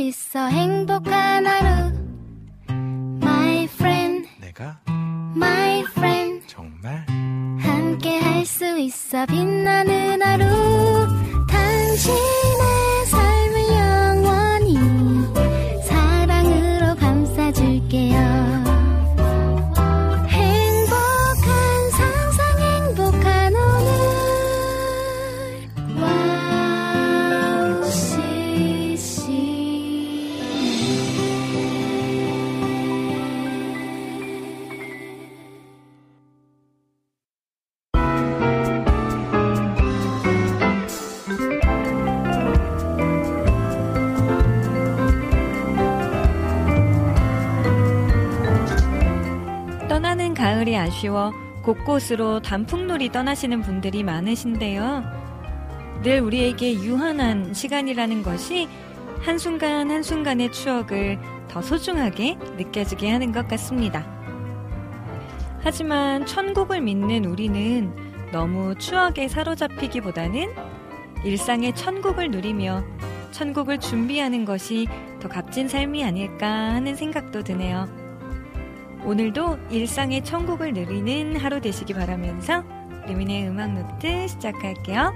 있어 행복한 하루 My friend 내가 My friend 정말 함께 할 수 있어 빛나는 하루 당신의 삶을 영원히 사랑으로 감싸줄게요 가을이 아쉬워 곳곳으로 단풍놀이 떠나시는 분들이 많으신데요. 늘 우리에게 유한한 시간이라는 것이 한순간 한순간의 추억을 더 소중하게 느껴지게 하는 것 같습니다. 하지만 천국을 믿는 우리는 너무 추억에 사로잡히기보다는 일상의 천국을 누리며 천국을 준비하는 것이 더 값진 삶이 아닐까 하는 생각도 드네요. 오늘도 일상의 천국을 누리는 하루 되시기 바라면서 리민의 음악노트 시작할게요.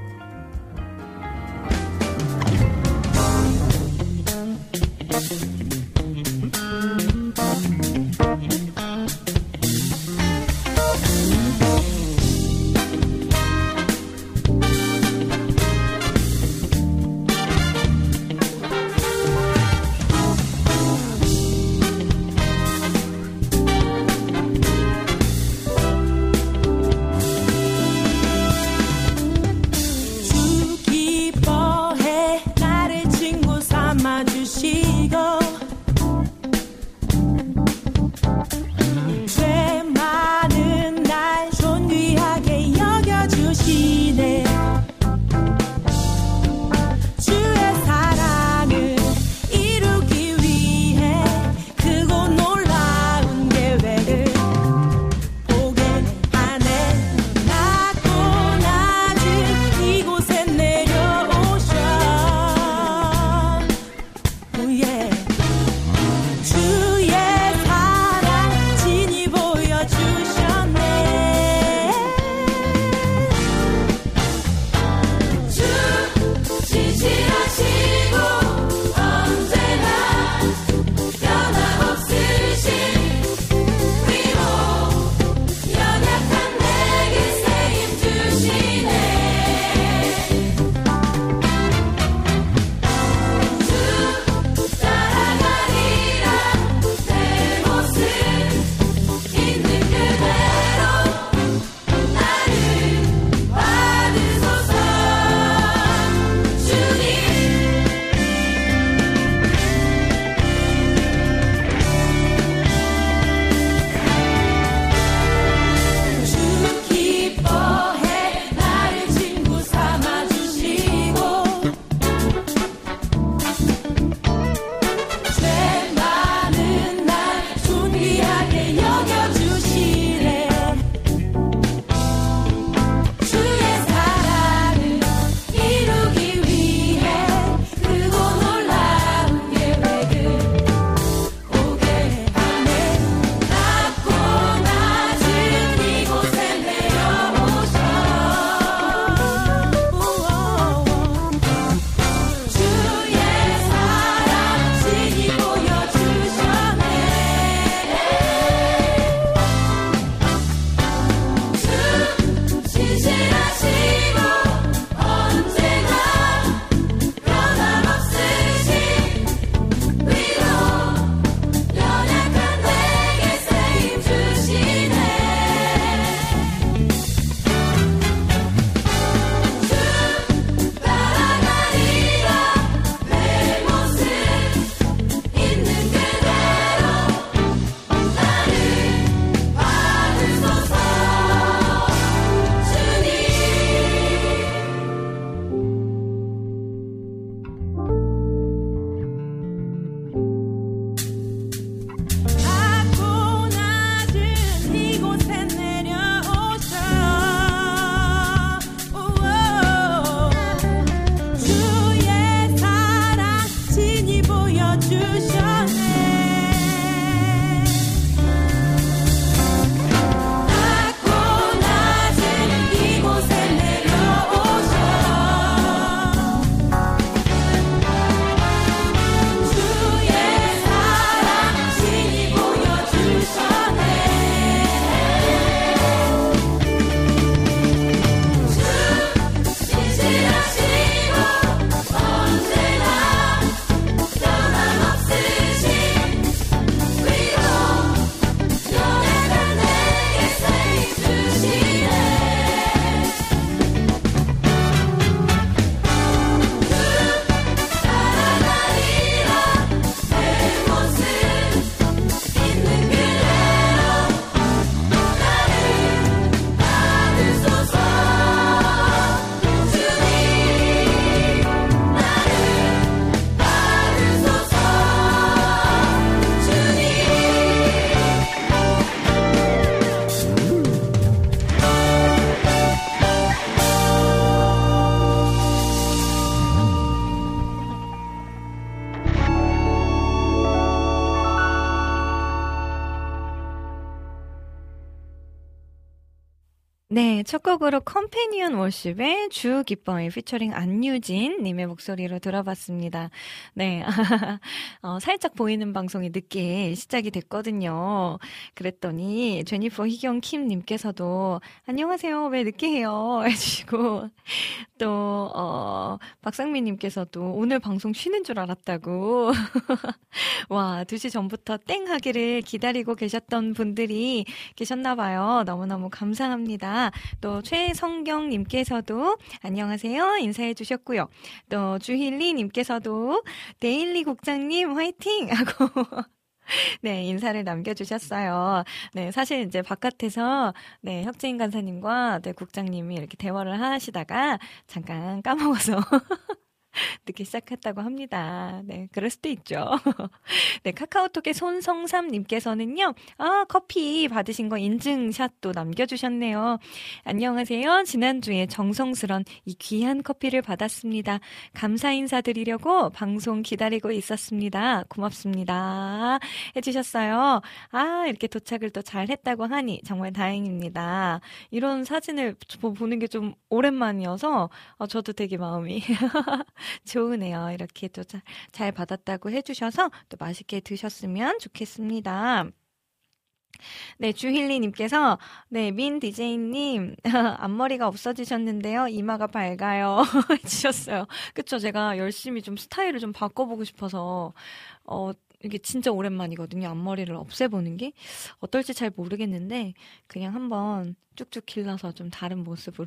네, 첫 곡으로 컴패니언 워십의 주 기뻐해 피처링 안유진 님의 목소리로 들어봤습니다. 네, 살짝 보이는 방송이 늦게 시작이 됐거든요. 그랬더니 제니퍼 희경 킴 님께서도 안녕하세요, 왜 늦게 해요? 해주시고 또 박상민 님께서도 오늘 방송 쉬는 줄 알았다고 와, 2시 전부터 땡 하기를 기다리고 계셨던 분들이 계셨나 봐요. 너무너무 감사합니다. 또 최성경 님께서도 안녕하세요 인사해 주셨고요. 또 주힐리 님께서도 데일리 국장님 화이팅 하고 네, 인사를 남겨주셨어요. 네, 사실 이제 바깥에서, 네, 혁재인 간사님과 네, 국장님이 이렇게 대화를 하시다가 잠깐 까먹어서 늦게 시작했다고 합니다. 네, 그럴 수도 있죠. 네, 카카오톡의 손성삼님께서는요, 커피 받으신 거 인증샷도 남겨주셨네요. 안녕하세요. 지난주에 정성스런 이 귀한 커피를 받았습니다. 감사 인사드리려고 방송 기다리고 있었습니다. 고맙습니다. 해주셨어요. 이렇게 도착을 또 잘 했다고 하니 정말 다행입니다. 이런 사진을 보는 게 좀 오랜만이어서 저도 되게 마음이 좋으네요. 이렇게 또 잘 받았다고 해주셔서 또 맛있게 드셨으면 좋겠습니다. 네, 주힐리님께서, 네, 민 DJ님, 앞머리가 없어지셨는데요. 이마가 밝아요. 해주셨어요. 그쵸, 제가 열심히 좀 스타일을 좀 바꿔보고 싶어서, 이게 진짜 오랜만이거든요. 앞머리를 없애보는 게. 어떨지 잘 모르겠는데, 그냥 한번 쭉쭉 길러서 좀 다른 모습으로.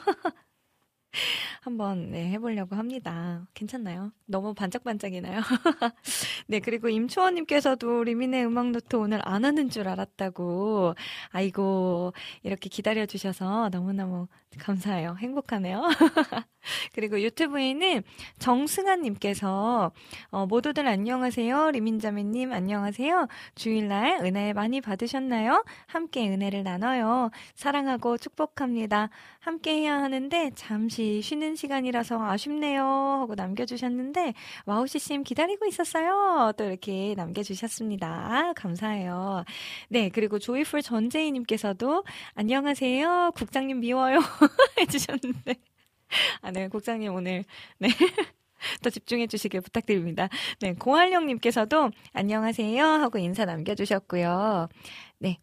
한번 네, 해보려고 합니다. 괜찮나요? 너무 반짝반짝이나요? 네, 그리고 임초원님께서도 리민의 음악노트 오늘 안 하는 줄 알았다고. 아이고, 이렇게 기다려주셔서 너무너무 감사해요. 행복하네요. 그리고 유튜브에는 정승환님께서 모두들 안녕하세요. 리민자매님 안녕하세요. 주일날 은혜 많이 받으셨나요? 함께 은혜를 나눠요. 사랑하고 축복합니다. 함께 해야 하는데 잠시 쉬는 시간이라서 아쉽네요 하고 남겨주셨는데 와우씨님 기다리고 있었어요. 또 이렇게 남겨주셨습니다. 감사해요. 네, 그리고 조이풀 전재희님께서도 안녕하세요. 국장님 미워요 해주셨는데 네, 국장님 오늘, 네. 더 집중해 주시길 부탁드립니다. 네, 고한령님께서도 안녕하세요 하고 인사 남겨주셨고요. 네,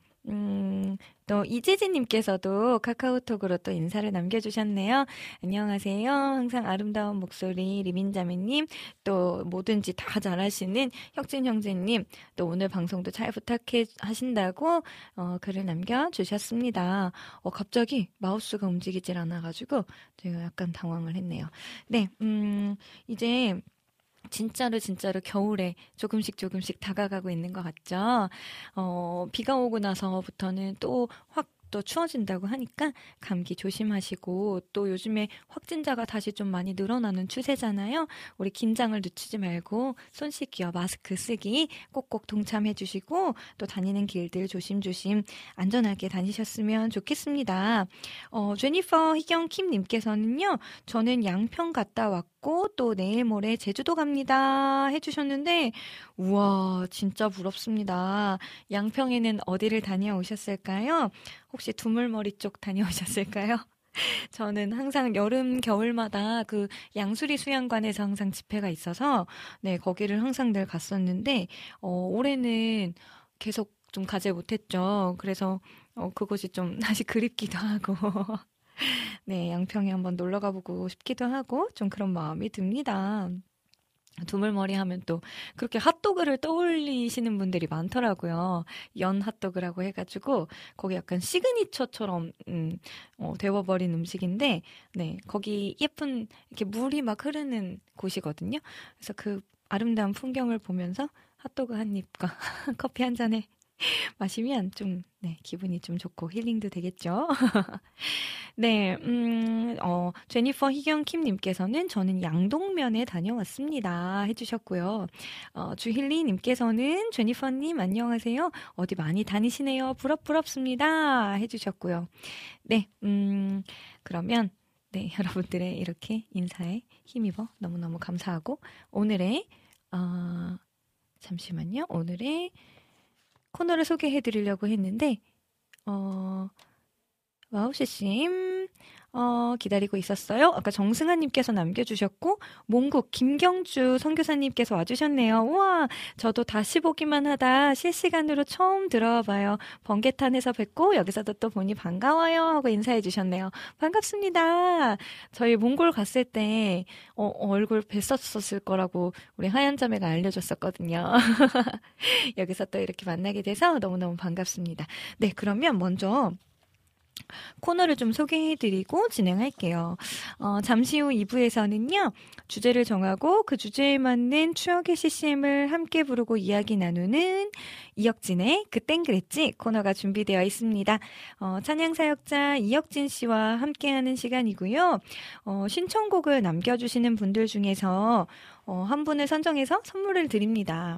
또 이재진님께서도 카카오톡으로 또 인사를 남겨주셨네요. 안녕하세요. 항상 아름다운 목소리 리민자매님, 또 뭐든지 다 잘하시는 혁진 형제님, 또 오늘 방송도 잘 부탁해 하신다고 글을 남겨주셨습니다. 갑자기 마우스가 움직이질 않아가지고 제가 약간 당황을 했네요. 네, 이제 진짜로 겨울에 조금씩 다가가고 있는 것 같죠? 비가 오고 나서부터는 또 확 또 추워진다고 하니까 감기 조심하시고 또 요즘에 확진자가 다시 좀 많이 늘어나는 추세잖아요. 우리 긴장을 늦추지 말고 손 씻기와 마스크 쓰기 꼭꼭 동참해 주시고 또 다니는 길들 조심조심 안전하게 다니셨으면 좋겠습니다. 제니퍼 희경 킴님께서는요. 저는 양평 갔다 왔고 또 내일 모레 제주도 갑니다 해주셨는데 우와 진짜 부럽습니다. 양평에는 어디를 다녀오셨을까요? 혹시 두물머리 쪽 다녀오셨을까요? 저는 항상 여름, 겨울마다 그 양수리 수양관에서 항상 집회가 있어서, 네, 거기를 항상 늘 갔었는데, 올해는 계속 좀 가지 못했죠. 그래서, 그곳이 좀 다시 그립기도 하고, 네, 양평에 한번 놀러 가보고 싶기도 하고, 좀 그런 마음이 듭니다. 두물머리 하면 또 그렇게 핫도그를 떠올리시는 분들이 많더라고요. 연 핫도그라고 해가지고 거기 약간 시그니처처럼 되어버린 음식인데 네 거기 예쁜 이렇게 물이 막 흐르는 곳이거든요. 그래서 그 아름다운 풍경을 보면서 핫도그 한 입과 커피 한 잔에 마시면 좀, 네, 기분이 좀 좋고 힐링도 되겠죠. 네, 제니퍼 희경 킴님께서는 저는 양동면에 다녀왔습니다. 해주셨고요. 주힐리님께서는 제니퍼님 안녕하세요. 어디 많이 다니시네요. 부럽습니다. 해주셨고요. 네, 그러면, 네, 여러분들의 이렇게 인사에 힘입어 너무너무 감사하고, 오늘의, 잠시만요. 오늘의 코너를 소개해 드리려고 했는데, 와우씨님, 기다리고 있었어요. 아까 정승아님께서 남겨주셨고, 몽국 김경주 선교사님께서 와주셨네요. 우와, 저도 다시 보기만 하다 실시간으로 처음 들어와봐요. 번개탄에서 뵙고 여기서도 또 보니 반가워요 하고 인사해주셨네요. 반갑습니다. 저희 몽골 갔을 때 얼굴 뵀었을 거라고 우리 하얀자매가 알려줬었거든요. 여기서 또 이렇게 만나게 돼서 너무너무 반갑습니다. 네, 그러면 먼저 코너를 좀 소개해드리고 진행할게요. 잠시 후 2부에서는요, 주제를 정하고 그 주제에 맞는 추억의 CCM을 함께 부르고 이야기 나누는 이혁진의 그땐 그랬지 코너가 준비되어 있습니다. 찬양사역자 이혁진 씨와 함께하는 시간이고요. 신청곡을 남겨주시는 분들 중에서 한 분을 선정해서 선물을 드립니다.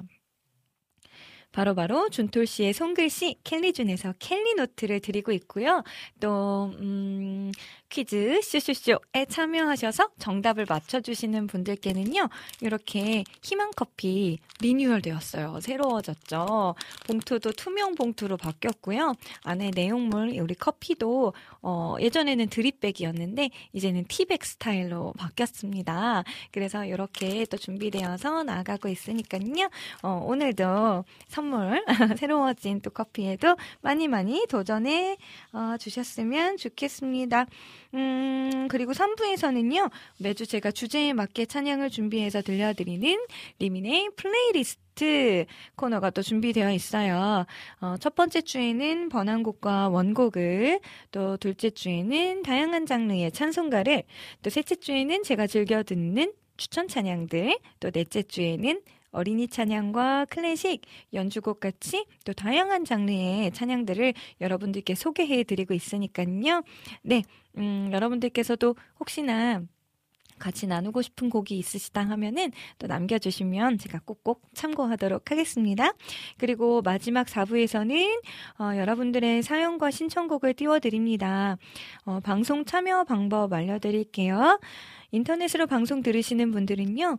바로 준톨씨의 손글씨 켈리준에서 켈리노트를 드리고 있고요. 또 퀴즈 쇼쇼쇼에 참여하셔서 정답을 맞춰주시는 분들께는요. 이렇게 희망커피 리뉴얼 되었어요. 새로워졌죠. 봉투도 투명 봉투로 바뀌었고요. 안에 내용물 우리 커피도 예전에는 드립백이었는데 이제는 티백 스타일로 바뀌었습니다. 그래서 이렇게 또 준비되어서 나가고 있으니까요. 오늘도 선물 새로워진 또 커피에도 많이 도전해 주셨으면 좋겠습니다. 그리고 3부에서는요, 매주 제가 주제에 맞게 찬양을 준비해서 들려드리는 리민의 플레이리스트 코너가 또 준비되어 있어요. 첫 번째 주에는 번안곡과 원곡을, 또 둘째 주에는 다양한 장르의 찬송가를, 또 셋째 주에는 제가 즐겨 듣는 추천 찬양들, 또 넷째 주에는 어린이 찬양과 클래식, 연주곡 같이 또 다양한 장르의 찬양들을 여러분들께 소개해드리고 있으니까요. 네, 여러분들께서도 혹시나 같이 나누고 싶은 곡이 있으시다 하면은 또 남겨주시면 제가 꼭꼭 참고하도록 하겠습니다. 그리고 마지막 4부에서는 여러분들의 사연과 신청곡을 띄워드립니다. 방송 참여 방법 알려드릴게요. 인터넷으로 방송 들으시는 분들은요,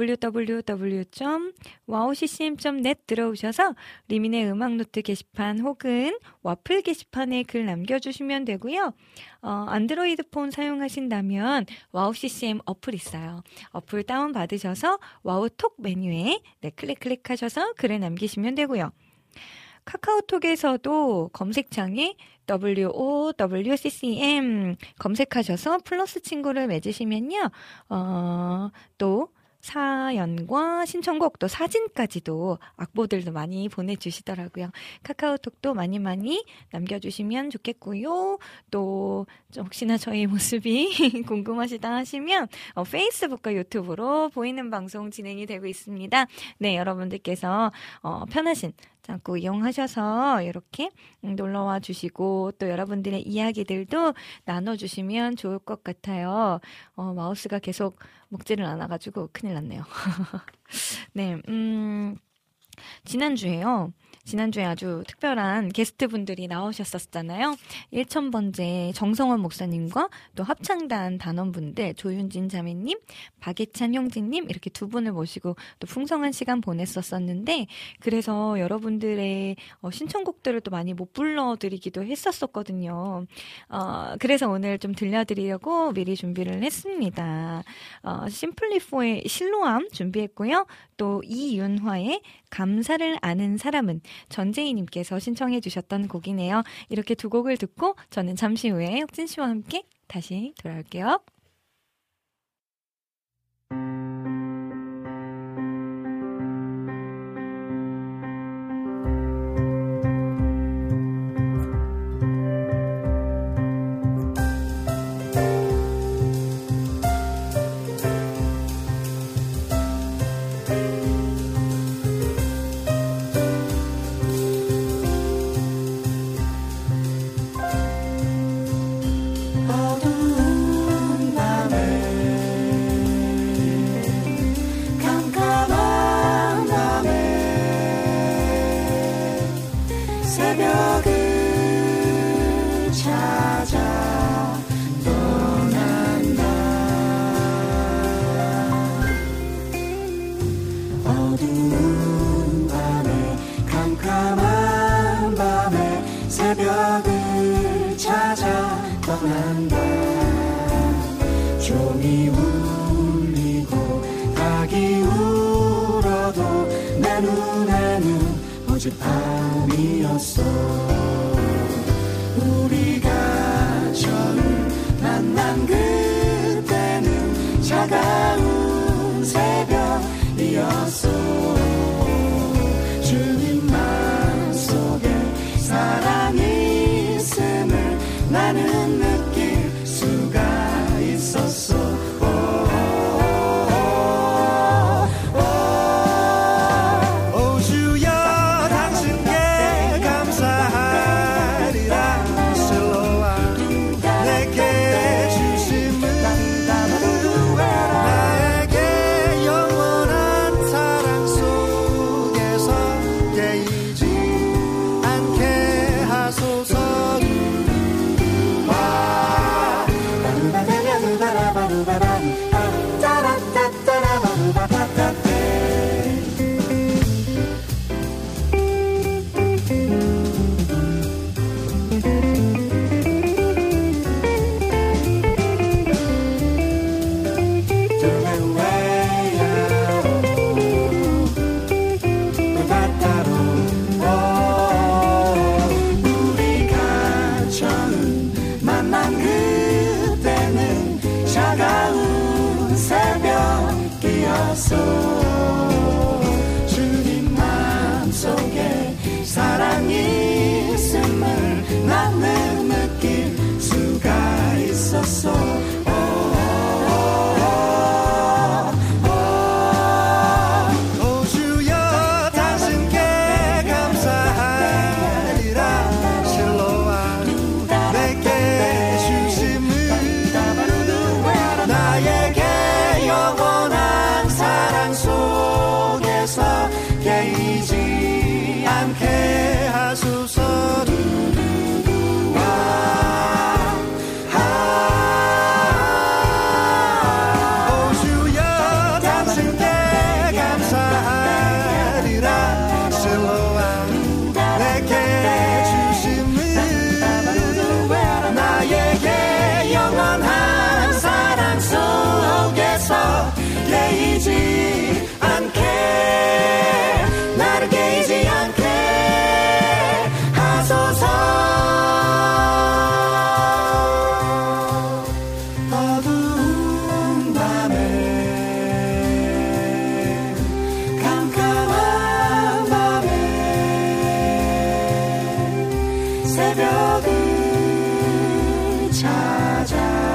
www.wowccm.net 들어오셔서 리민의 음악노트 게시판 혹은 와플 게시판에 글 남겨주시면 되고요. 안드로이드 폰 사용하신다면 와우CCM 어플 있어요. 어플 다운받으셔서 와우톡 메뉴에 클릭하셔서 글을 남기시면 되고요. 카카오톡에서도 검색창에 WOWCCM 검색하셔서 플러스 친구를 맺으시면요. 또 사연과 신청곡 또 사진까지도 악보들도 많이 보내주시더라고요. 카카오톡도 많이 남겨주시면 좋겠고요. 또 혹시나 저희 모습이 궁금하시다 하시면 페이스북과 유튜브로 보이는 방송 진행이 되고 있습니다. 네, 여러분들께서 편하신 자꾸 이용하셔서 이렇게 놀러와 주시고 또 여러분들의 이야기들도 나눠주시면 좋을 것 같아요. 마우스가 계속 먹지를 않아가지고 큰일 났네요. 네, 지난주에 아주 특별한 게스트분들이 나오셨었잖아요. 1000번째 정성원 목사님과 또 합창단 단원분들 조윤진 자매님, 박예찬 형제님 이렇게 두 분을 모시고 또 풍성한 시간 보냈었었는데 그래서 여러분들의 신청곡들을 또 많이 못 불러드리기도 했었거든요. 그래서 오늘 좀 들려드리려고 미리 준비를 했습니다. 심플리4의 실로암 준비했고요. 또 이윤화의 감사를 아는 사람은 전재희님께서 신청해 주셨던 곡이네요. 이렇게 두 곡을 듣고 저는 잠시 후에 혁진 씨와 함께 다시 돌아올게요. 어두운 밤에 캄캄한 밤에 새벽을 찾아 떠난다. 종이 울리고 닭이 울어도 내 눈에는 오직 밤이었어. 우리가 처음 만난 그때는 차가운 새벽이었어. 주님 마음속에 사랑이 있음을 나는 느낄 수가 있었어. 오 주여 당신께 감사하리라. 실로와 내게 주심을 나에게 영원한 사랑 속에서 깨이지 않게 하소서. 주님 마음속에 사랑이 있음을 나는 느낄 수가 있었어. 오 주여 당신께 감사하리라. 실로와 내게 주심을 나에게 영원한 사랑 속에서 깨이지 않게 하소서. 오 주여 당신께 감사하리라. 실로와 내게 주심을 나에게 영원한 사랑 속에서 깨이지 않게, 나를 깨이지 않게 하소서. 어두운 밤에 캄캄한 밤에 새벽을 찾아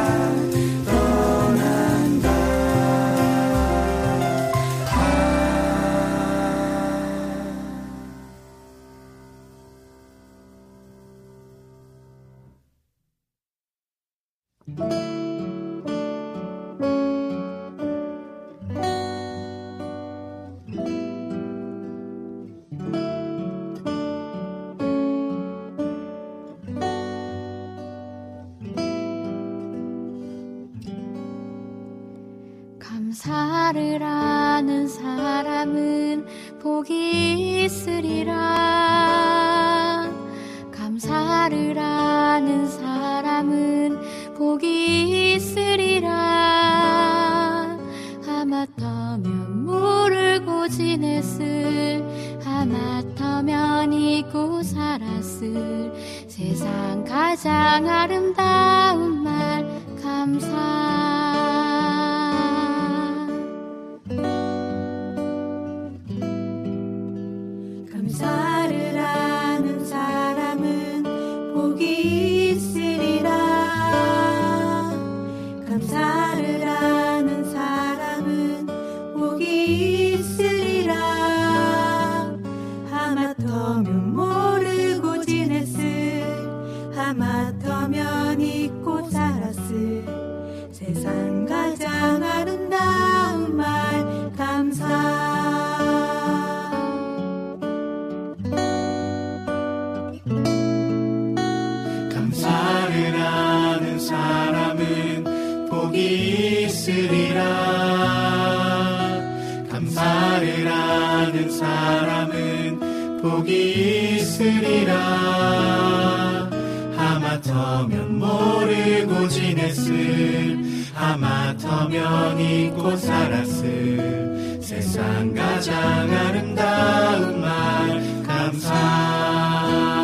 감사를 하는 사람은 복이 있으리라. 감사를 하는 사람은 복이 있으리라. 하마터면 모르고 지냈을, 하마터면 잊고 살았을 세상 가장 아름다운 말 감사. 감사를 하는 사람은 복이 있으리라. 감사를 하는 사람은 복이 있으리라. 하마터면 모르고 지냈을, 하마터면 잊고 살았을 세상 가장 아름다운 말 감사. 감사를 하는 사람은 복이 있으리라. 감사를 하는 사람은 복이 있으리라. 하마터면 모르고 지냈을 하마터면 잊고 살았을 세상 가장 아름다운 말 감사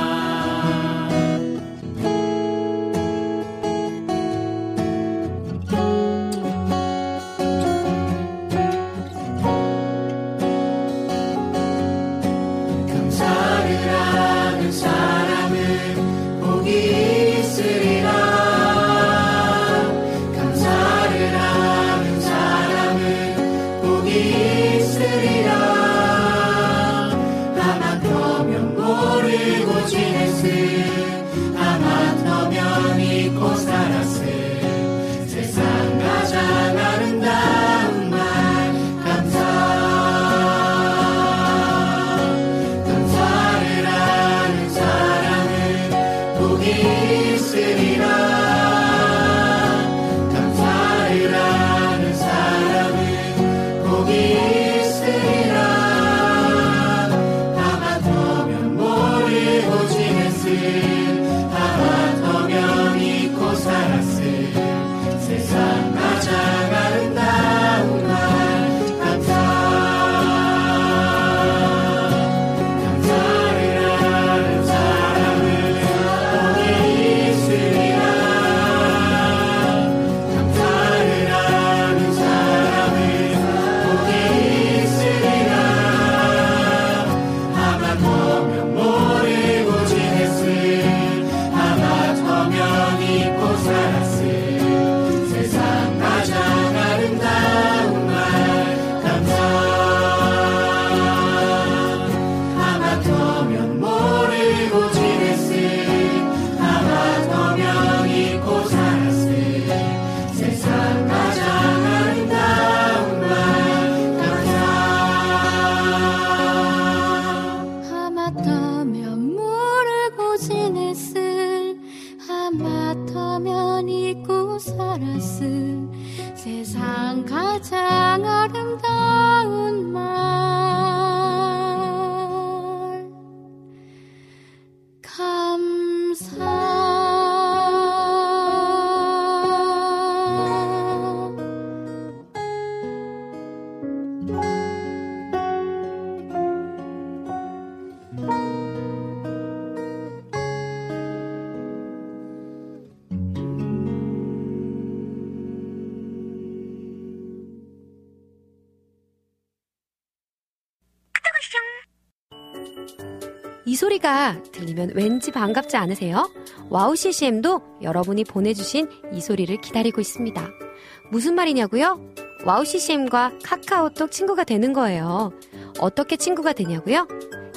이 소리가 들리면 왠지 반갑지 않으세요? 와우 CCM도 여러분이 보내주신 이 소리를 기다리고 있습니다. 무슨 말이냐고요? 와우 CCM과 카카오톡 친구가 되는 거예요. 어떻게 친구가 되냐고요?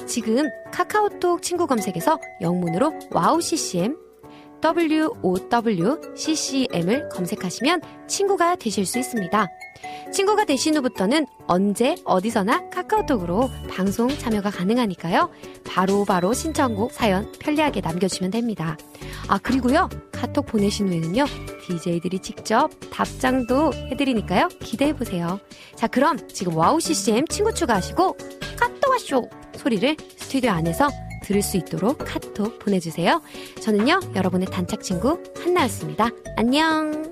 지금 카카오톡 친구 검색에서 영문으로 와우 CCM WOWCCM을 검색하시면 친구가 되실 수 있습니다. 친구가 되신 후부터는 언제 어디서나 카카오톡으로 방송 참여가 가능하니까요. 바로 신청곡 사연 편리하게 남겨주시면 됩니다. 아, 그리고요, 카톡 보내신 후에는요, DJ들이 직접 답장도 해드리니까요, 기대해보세요. 자, 그럼 지금 와우 CCM 친구 추가하시고 카톡 와쇼 소리를 스튜디오 안에서 들을 수 있도록 카톡 보내주세요. 저는요, 여러분의 단짝 친구 한나였습니다. 안녕.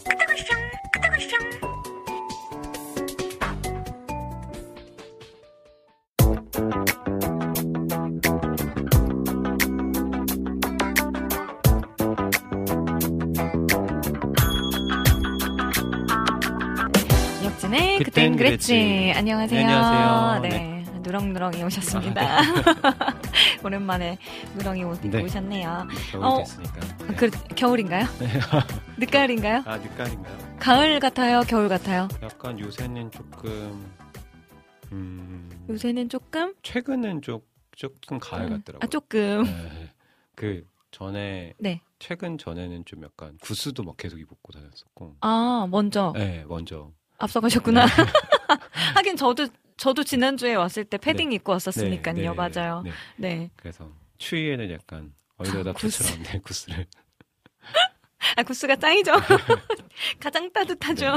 역진의 그땐 그랬지. 안녕하세요. 안녕하세요. 네. 누렁누렁이 오셨습니다. 오랜만에 누렁이 입고 네. 오셨네요. 겨울 됐으니까. 네. 겨울인가요? 네. 늦가을인가요? 아, 늦가을인가요? 가을 같아요? 겨울 같아요? 약간 요새는 조금 요새는 조금? 최근은 조금 가을 같더라고요. 아, 조금. 네. 그 전에 네. 최근 전에는 좀 약간 구스도 막 계속 입고 다녔었고. 아, 먼저. 네, 먼저. 앞서가셨구나. 네. 하긴 저도 지난주에 왔을 때 패딩 네. 입고 왔었으니까요. 네, 네, 맞아요. 네. 네. 그래서 추위에는 약간 얼려다프처럼 네, 구스를. 아, 구스가 짱이죠. 가장 따뜻하죠.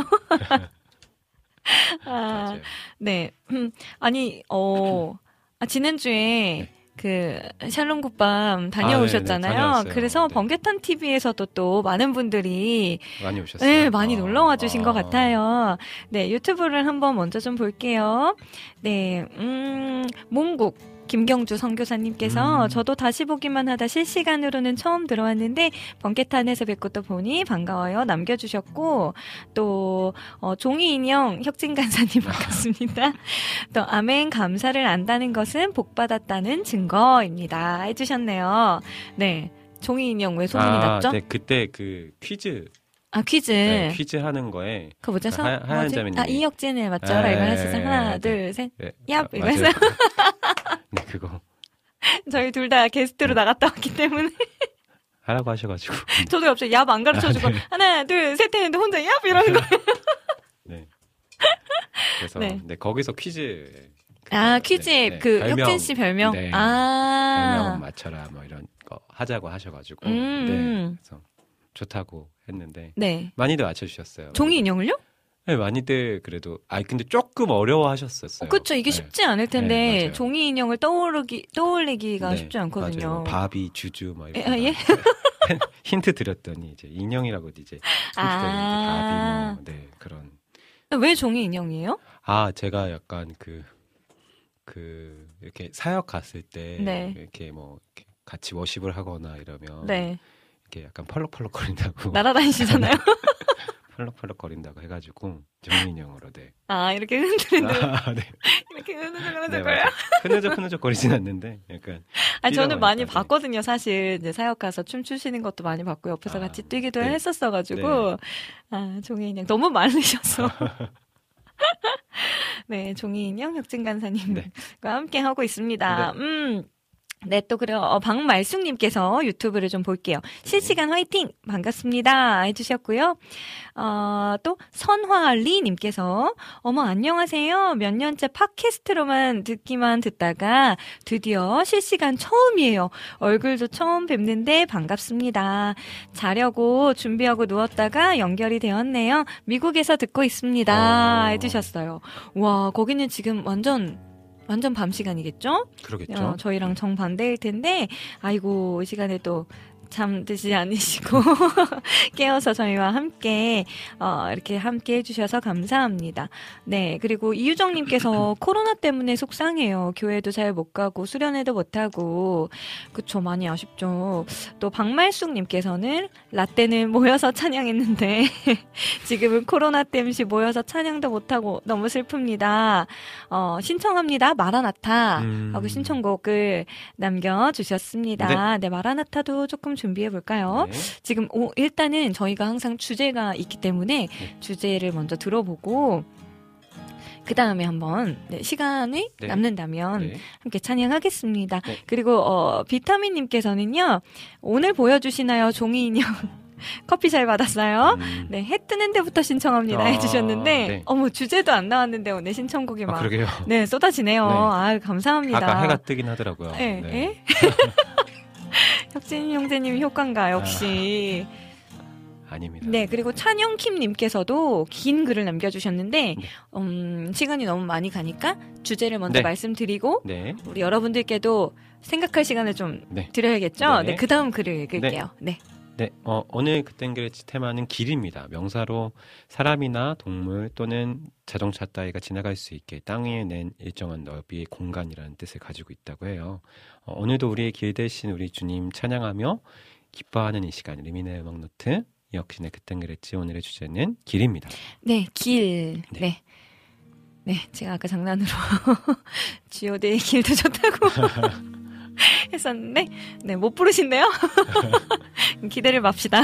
아, 맞아요. 네. 아니, 지난주에 그 샬롬 굿밤 다녀오셨잖아요. 다녀왔어요. 그래서 네. 번개탄 TV에서도 또 많은 분들이 많이 오셨어요. 네, 많이 놀러 와 주신 것 같아요. 네, 유튜브를 한번 먼저 좀 볼게요. 네, 몽국. 김경주 선교사님께서 저도 다시 보기만 하다 실시간으로는 처음 들어왔는데 번개탄에서 뵙고 또 보니 반가워요 남겨주셨고 또 종이 인형 혁진 간사님 반갑습니다. 또 아멘 감사를 안다는 것은 복 받았다는 증거입니다 해주셨네요. 네, 종이 인형 왜 소문이 났죠? 네, 그때 그 퀴즈. 퀴즈. 네, 퀴즈 하는 거에. 그 뭐죠? 하얀 자매님. 이혁진을 맞죠? 네, 이거 했었어요. 하나, 네, 둘, 셋. 네. 얍! 이거 맞아요. 했어요. 네, 그거. 저희 둘 다 게스트로 나갔다 왔기 때문에. 하라고 하셔가지고. 저도 갑자기 얍 안 가르쳐주고, 네. 하나, 둘, 셋 했는데 혼자 얍! 이러는 거예요. 네. 그래서, 네. 네, 거기서 퀴즈. 퀴즈, 네, 그, 별명. 혁진 씨 별명? 네. 별명 아. 맞춰라, 뭐 이런 거 하자고 하셔가지고. 음. 네. 그래서 좋다고 했는데. 네. 많이들 맞춰주셨어요. 종이 인형을요? 네, 많이들 그래도. 근데 조금 어려워하셨었어요. 그쵸. 이게 네. 쉽지 않을 텐데, 네, 맞아요. 종이 인형을 떠올리기가 네, 쉽지 않거든요. 맞아요. 바비, 주주, 막 이런. 예? 힌트 드렸더니 이제 인형이라고 이제 힌트 드렸는데 바비 뭐 네 그런. 왜 종이 인형이에요? 제가 약간 이렇게 사역 갔을 때 네. 이렇게 뭐 이렇게 같이 워십을 하거나 이러면 네. 이렇게 약간 펄럭펄럭거린다고 날아다니시잖아요. 펄럭펄럭거린다고 해가지고 종이 인형으로 네. 이렇게 흔들흔들. 네. 이렇게 네, 흔들흔들. 맞아요. 흐느적흐느적거리진 않는데 약간. 저는 많이 뛰다 보니까, 봤거든요, 사실. 이제 사역 가서 춤추시는 것도 많이 봤고, 옆에서 같이 뛰기도 네. 했었어가지고, 종이 인형 너무 많으셔서. 네, 종이 인형 혁진 간사님과 네. 함께 하고 있습니다. 네, 또 그래요. 박말숙님께서 유튜브를 좀 볼게요. 실시간 화이팅! 반갑습니다. 해주셨고요. 또 선화리님께서 어머 안녕하세요. 몇 년째 팟캐스트로만 듣다가 드디어 실시간 처음이에요. 얼굴도 처음 뵙는데 반갑습니다. 자려고 준비하고 누웠다가 연결이 되었네요. 미국에서 듣고 있습니다. 해주셨어요. 와, 거기는 지금 완전 밤 시간이겠죠? 그러겠죠. 저희랑 정반대일 텐데, 아이고, 이 시간에 또 잠드지 않으시고, 깨어서 저희와 함께, 이렇게 함께 해주셔서 감사합니다. 네, 그리고 이유정님께서 코로나 때문에 속상해요. 교회도 잘 못 가고, 수련회도 못 하고, 그쵸, 많이 아쉽죠. 또 박말숙님께서는 라떼는 모여서 찬양했는데, 지금은 코로나 땜시 모여서 찬양도 못 하고, 너무 슬픕니다. 신청합니다. 마라나타. 하고 신청곡을 남겨주셨습니다. 네, 마라나타도 조금 준비해볼까요? 네. 지금 일단은 저희가 항상 주제가 있기 때문에 주제를 먼저 들어보고 그 다음에 한번 시간이 네. 남는다면 네. 함께 찬양하겠습니다. 네. 그리고 비타민님께서는요. 오늘 보여주시나요? 종이 인형 커피 잘 받았어요. 네, 해 뜨는 데부터 신청합니다 해주셨는데 네. 어머 주제도 안 나왔는데 오늘 신청곡이 막 그러게요. 네, 쏟아지네요. 네. 감사합니다. 아까 해가 뜨긴 하더라고요. 네. 네. 혁진 형제님 효과인가 역시. 아닙니다. 네, 그리고 찬영킴님께서도 긴 글을 남겨주셨는데 시간이 너무 많이 가니까 주제를 먼저 네. 말씀드리고 네. 우리 여러분들께도 생각할 시간을 좀 네. 드려야겠죠? 네. 네, 그 다음 글을 읽을게요. 네. 네, 오늘 그땐그레치 테마는 길입니다. 명사로 사람이나 동물 또는 자동차 따위가 지나갈 수 있게 땅 위에 낸 일정한 너비의 공간이라는 뜻을 가지고 있다고 해요. 오늘도 우리의 길 대신 우리 주님 찬양하며 기뻐하는 이 시간, 리민의 음악노트, 이혁신의 그땐그레치 오늘의 주제는 길입니다. 네, 길. 네. 네. 네, 제가 아까 장난으로 G.O.D의 길도 좋다고 했었는데, 네, 못 부르신대요? 기대를 맙시다.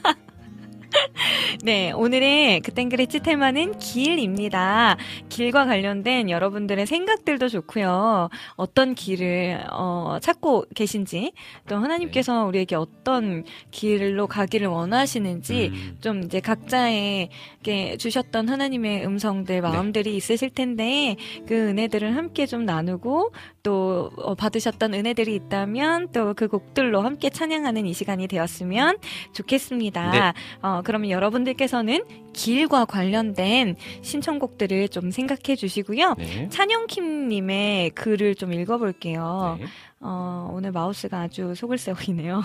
네, 오늘의 그땐그레치 테마는 길입니다. 길과 관련된 여러분들의 생각들도 좋고요. 어떤 길을 찾고 계신지, 또 하나님께서 우리에게 어떤 길로 가기를 원하시는지 좀 이제 각자에게 주셨던 하나님의 음성들, 마음들이 있으실 텐데 그 은혜들을 함께 좀 나누고 또 받으셨던 은혜들이 있다면 또 그 곡들로 함께 찬양하는 이 시간이 되었으면 좋겠습니다. 네. 그러면 여러분들께서는 길과 관련된 신청곡들을 좀 생각해 주시고요. 네. 찬영킴님의 글을 좀 읽어볼게요. 네. 오늘 마우스가 아주 속을 새우이네요.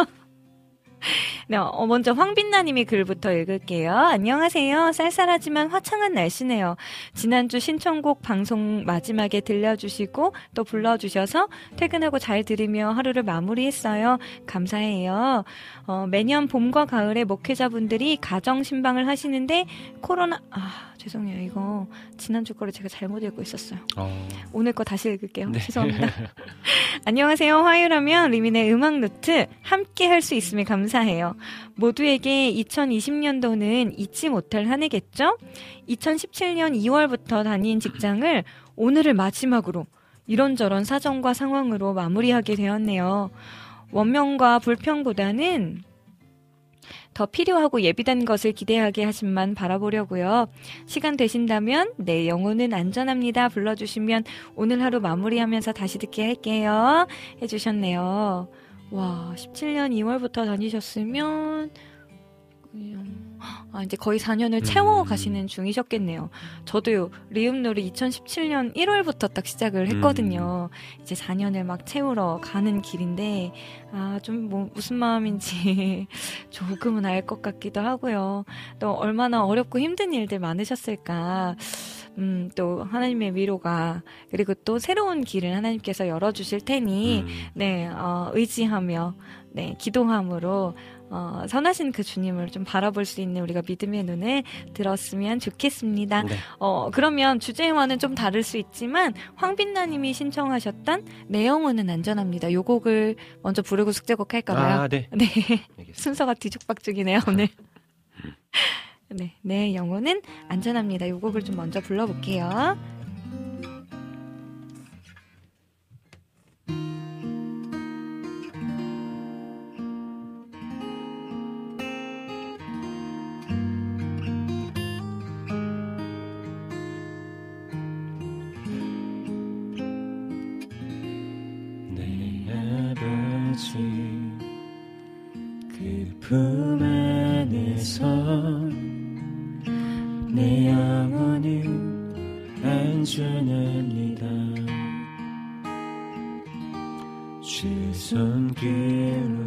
네, 먼저 황빛나님이 글부터 읽을게요. 안녕하세요. 쌀쌀하지만 화창한 날씨네요. 지난주 신청곡 방송 마지막에 들려주시고 또 불러주셔서 퇴근하고 잘 들으며 하루를 마무리했어요. 감사해요. 매년 봄과 가을에 목회자분들이 가정 신방을 하시는데 코로나 죄송해요. 이거 지난주 거를 제가 잘못 읽고 있었어요. 오늘 거 다시 읽을게요. 네. 죄송합니다. 안녕하세요. 화요일하면 리민의 음악 노트 함께 할 수 있음에 감사해요. 모두에게 2020년도는 잊지 못할 한 해겠죠? 2017년 2월부터 다닌 직장을 오늘을 마지막으로 이런저런 사정과 상황으로 마무리하게 되었네요. 원명과 불평보다는 더 필요하고 예비된 것을 기대하게 하심만 바라보려고요. 시간 되신다면 내 영혼은 안전합니다 불러주시면 오늘 하루 마무리하면서 다시 듣게 할게요. 해주셨네요. 와, 17년 2월부터 다니셨으면 이제 거의 4년을 채워 가시는 중이셨겠네요. 저도요, 리음노를 2017년 1월부터 딱 시작을 했거든요. 이제 4년을 막 채우러 가는 길인데, 좀 무슨 마음인지 조금은 알 것 같기도 하고요. 또 얼마나 어렵고 힘든 일들 많으셨을까. 또 하나님의 위로가, 그리고 또 새로운 길을 하나님께서 열어주실 테니, 네, 의지하며, 네, 기도함으로, 선하신 그 주님을 좀 바라볼 수 있는 우리가 믿음의 눈을 들었으면 좋겠습니다. 네. 그러면 주제와는 좀 다를 수 있지만 황빛나님이 신청하셨던 내 영혼은 안전합니다. 요 곡을 먼저 부르고 숙제곡 할까봐요. 네. 네. 알겠습니다. 순서가 뒤죽박죽이네요, 오늘. 네, 내 영혼은 안전합니다. 요 곡을 좀 먼저 불러볼게요. 그 품 안에서 내 영혼은 안전합니다. 주 손길로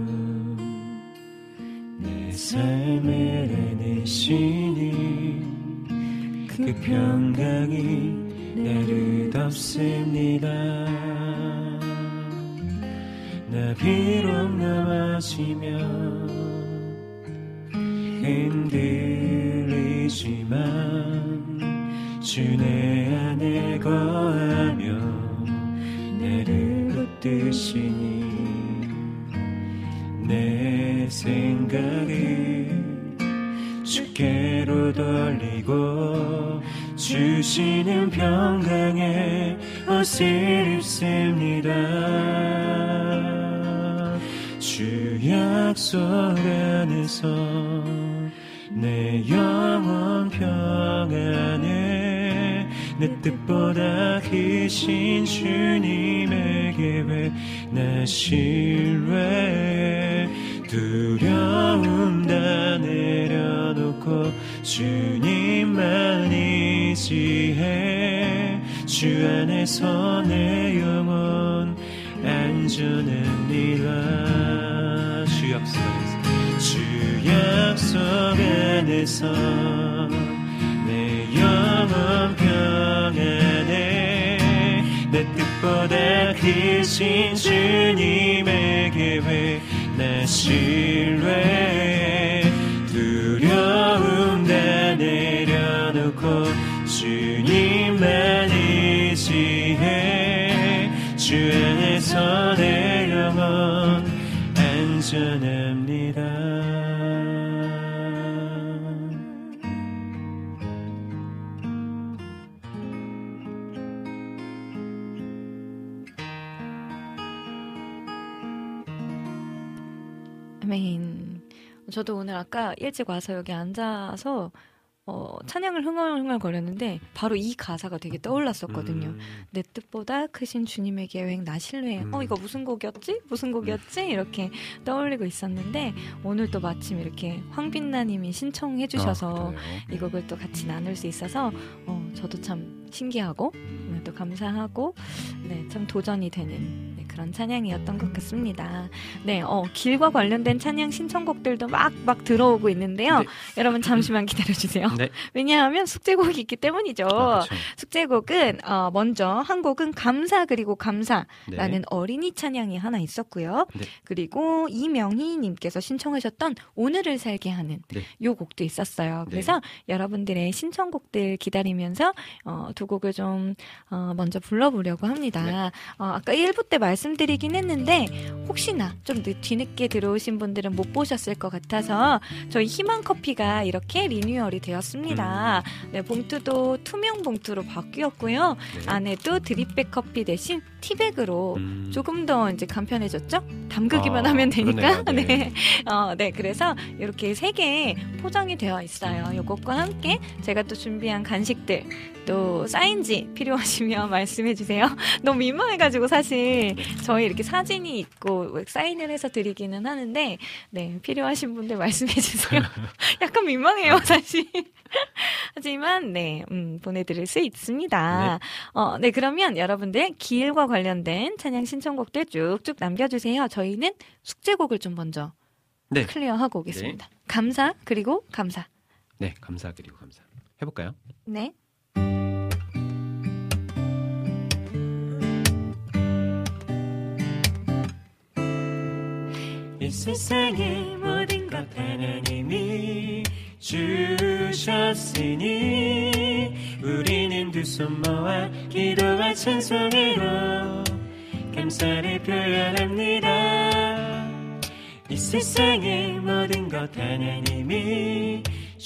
내 삶을 안으시니 그 평강이 나를 덮습니다. 나 비록 넘어지면 흔들리지만 주 내 안에 거하며 나를 붙드시니 내 생각을 주께로 돌리고 주시는 평강에 옷을 입습니다. 주 약속 안에서 내 영혼 평안에 내 뜻보다 크신 주님의 계획 나 신뢰 두려움 다 내려놓고 주님만 의지해 주 안에서 내 영혼 안전합니다. 주 약속 안에서 내 영혼 평안에 내 뜻보다 크신 주님의 계획 나 신뢰 두려움 다 내려놓고 주님만 의지해 주 안에서 내 영혼 안전합니다. 아멘. 저도 오늘 아까 일찍 와서 여기 앉아서 찬양을 흥얼흥얼거렸는데 바로 이 가사가 되게 떠올랐었거든요. 내 뜻보다 크신 주님의 계획 나 신뢰해. 이거 무슨 곡이었지? 무슨 곡이었지? 이렇게 떠올리고 있었는데 오늘 또 마침 이렇게 황빛나님이 신청해 주셔서 이 곡을 또 같이 나눌 수 있어서 저도 참 신기하고 또 감사하고 네, 참 도전이 되는 그런 찬양이었던 것 같습니다. 네, 길과 관련된 찬양 신청곡들도 막 들어오고 있는데요. 네. 여러분 잠시만 기다려주세요. 네. 왜냐하면 숙제곡이 있기 때문이죠. 그렇죠. 숙제곡은 먼저 한 곡은 감사 그리고 감사라는 네. 어린이 찬양이 하나 있었고요. 네. 그리고 이명희님께서 신청하셨던 오늘을 살게 하는 네. 요 곡도 있었어요. 그래서 네. 여러분들의 신청곡들 기다리면서 두 곡을 좀 먼저 불러보려고 합니다. 네. 아까 1부 때 말씀드리긴 했는데 혹시나 좀 뒤늦게 들어오신 분들은 못 보셨을 것 같아서 저희 희망커피가 이렇게 리뉴얼이 되었습니다. 네, 봉투도 투명 봉투로 바뀌었고요. 네. 안에도 드립백 커피 대신 티백으로 조금 더 이제 간편해졌죠? 담그기만 하면 되니까. 네. 네. 네, 그래서 이렇게 3개 포장이 되어 있어요. 이것과 함께 제가 또 준비한 간식들 또 사인지 필요하시면 말씀해주세요. 너무 민망해가지고 사실 저희 이렇게 사진이 있고 사인을 해서 드리기는 하는데 네, 필요하신 분들 말씀해주세요. 약간 민망해요 사실. 하지만 네, 보내드릴 수 있습니다. 네. 네, 그러면 여러분들 기일과 관련된 찬양 신청곡들 쭉쭉 남겨주세요. 저희는 숙제곡을 좀 먼저 네. 클리어하고 오겠습니다. 네. 감사 그리고 감사. 네, 감사 그리고 감사. 해볼까요? 네. 이 세상의 모든 것 하나님이 주셨으니 우리는 두 손 모아 기도와 찬송으로 감사를 표현합니다. 이 세상의 모든 것 하나님이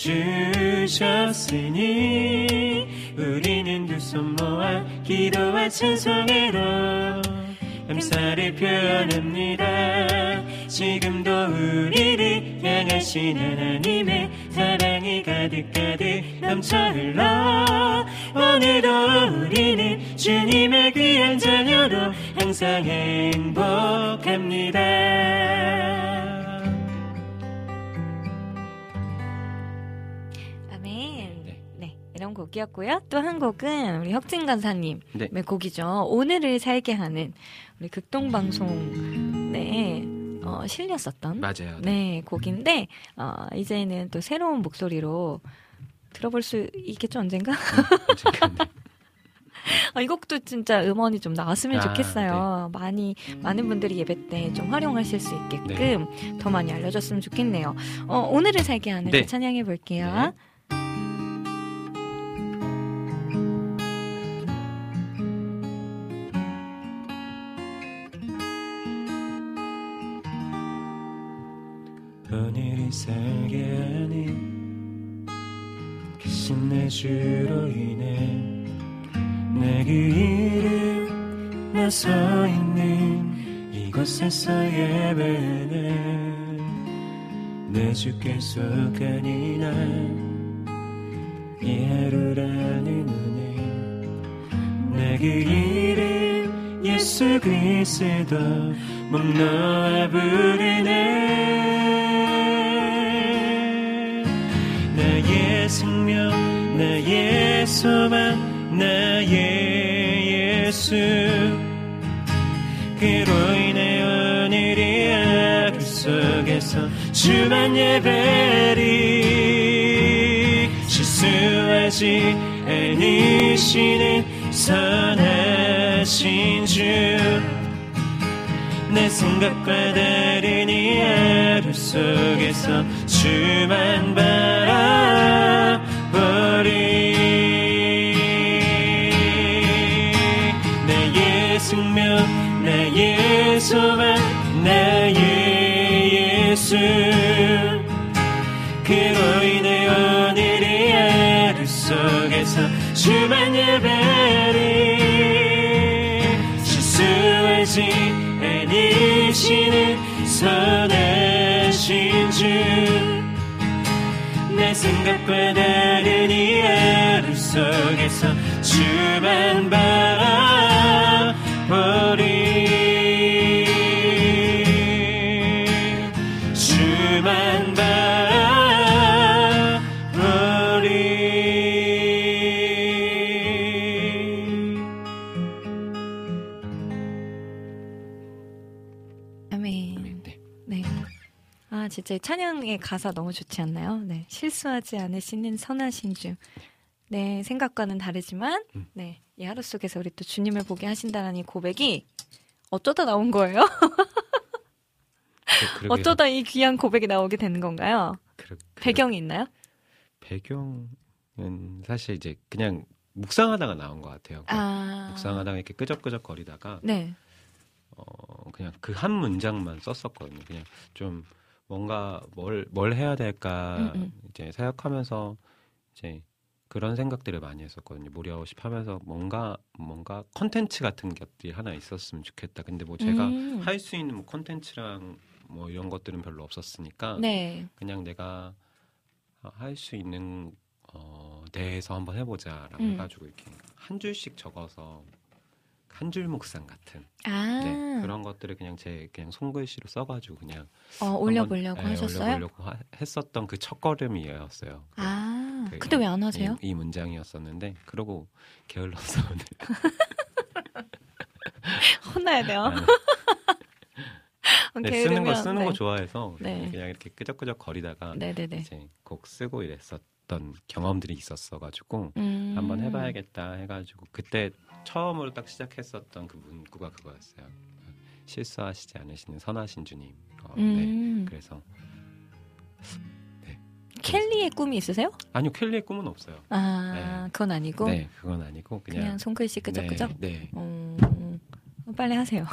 주셨으니 우리는 두 손 모아 기도와 찬송으로 감사를 표현합니다. 지금도 우리를 향하신 하나님의 사랑이 가득가득 넘쳐 흘러 오늘도 우리는 주님의 귀한 자녀로 항상 행복합니다. 아멘. 네, 이런 곡이었고요. 또 한 곡은 우리 혁진 간사님의 네. 곡이죠. 오늘을 살게 하는 우리 극동방송 네 실렸었던 맞아요. 네 곡인데 이제는 또 새로운 목소리로 들어볼 수 있겠죠 언젠가? 이 곡도 진짜 음원이 좀 나왔으면 좋겠어요. 네. 많은 분들이 예배 때 좀 활용하실 수 있게끔 네. 더 많이 알려줬으면 좋겠네요. 오늘을 살게 하는 네. 찬양해 볼게요. 네. 오늘을 살게 하는 크신 내 주로 인해 내 그 이름 나서 있는 이곳에서 예배해 내 주께 속하니 난 이 하루라는 은혜 내 그 이름 예수 그리스도 목 놓아 부르네. 나의 생명 나의 소망 나의 예수 그로 인해 오늘이 하루 속에서 주만 예배리 실수하지 않으시는 선하신 주 내 생각과 다른 이 하루 속에서 주만 바라보리 나의 생명 나의 소망 나의 예수 그로 인해 오늘이 하루 속에서 주만 예배리 실수하지 않으시는 선하신 주 내 내 생각과 다른 이 하루 속에서 주만 바라보리 주만 바라보리. 아멘. 네. 아, 진짜 찬양의 가사 너무 좋지 않나요? 네. 실수하지 않으시는 선하신 주. 네, 생각과는 다르지만, 네. 이 하루 속에서 우리 또 주님을 보게 하신다는 이 고백이 어쩌다 나온 거예요? 어쩌다 이 귀한 고백이 나오게 되는 건가요? 배경이 있나요? 배경은 사실 이제 그냥 묵상하다가 나온 것 같아요. 묵상하다가 이렇게 끄적끄적 거리다가, 네. 그냥 그 한 문장만 썼었거든요. 그냥 좀 뭔가 뭘 해야 될까 이제 사역하면서 이제 그런 생각들을 많이 했었거든요. 무료십 하면서 뭔가 컨텐츠 같은 것들이 하나 있었으면 좋겠다. 근데 뭐 제가 할 수 있는 뭐 컨텐츠랑 뭐 이런 것들은 별로 없었으니까 네. 그냥 내가 할 수 있는 대해서 한번 해보자라고 해가지고 이렇게 한 줄씩 적어서 한 줄 묵상 같은 네, 그런 것들을 그냥 그냥 손글씨로 써가지고 그냥 올려보려고 하셨어요? 올려보려고 했었던 그 첫걸음이었어요. 근데 왜 안 하세요? 이 문장이었었는데 그러고 게을러서 혼나야 돼요. 네, 쓰는 거 좋아해서 네. 그냥 이렇게 끄적끄적 거리다가 이제 곡 쓰고 이랬었던 경험들이 있었어가지고 한번 해봐야겠다 해가지고 그때 처음으로 딱 시작했었던 그 문구가 그거였어요. 실수하시지 않으시는 선하신 주님. 네, 그래서 네. 켈리의 꿈이 있으세요? 아니요, 켈리의 꿈은 없어요. 네. 그건 아니고? 네, 그건 아니고 그냥 손글씨 끄적끄적? 네. 빨리 하세요.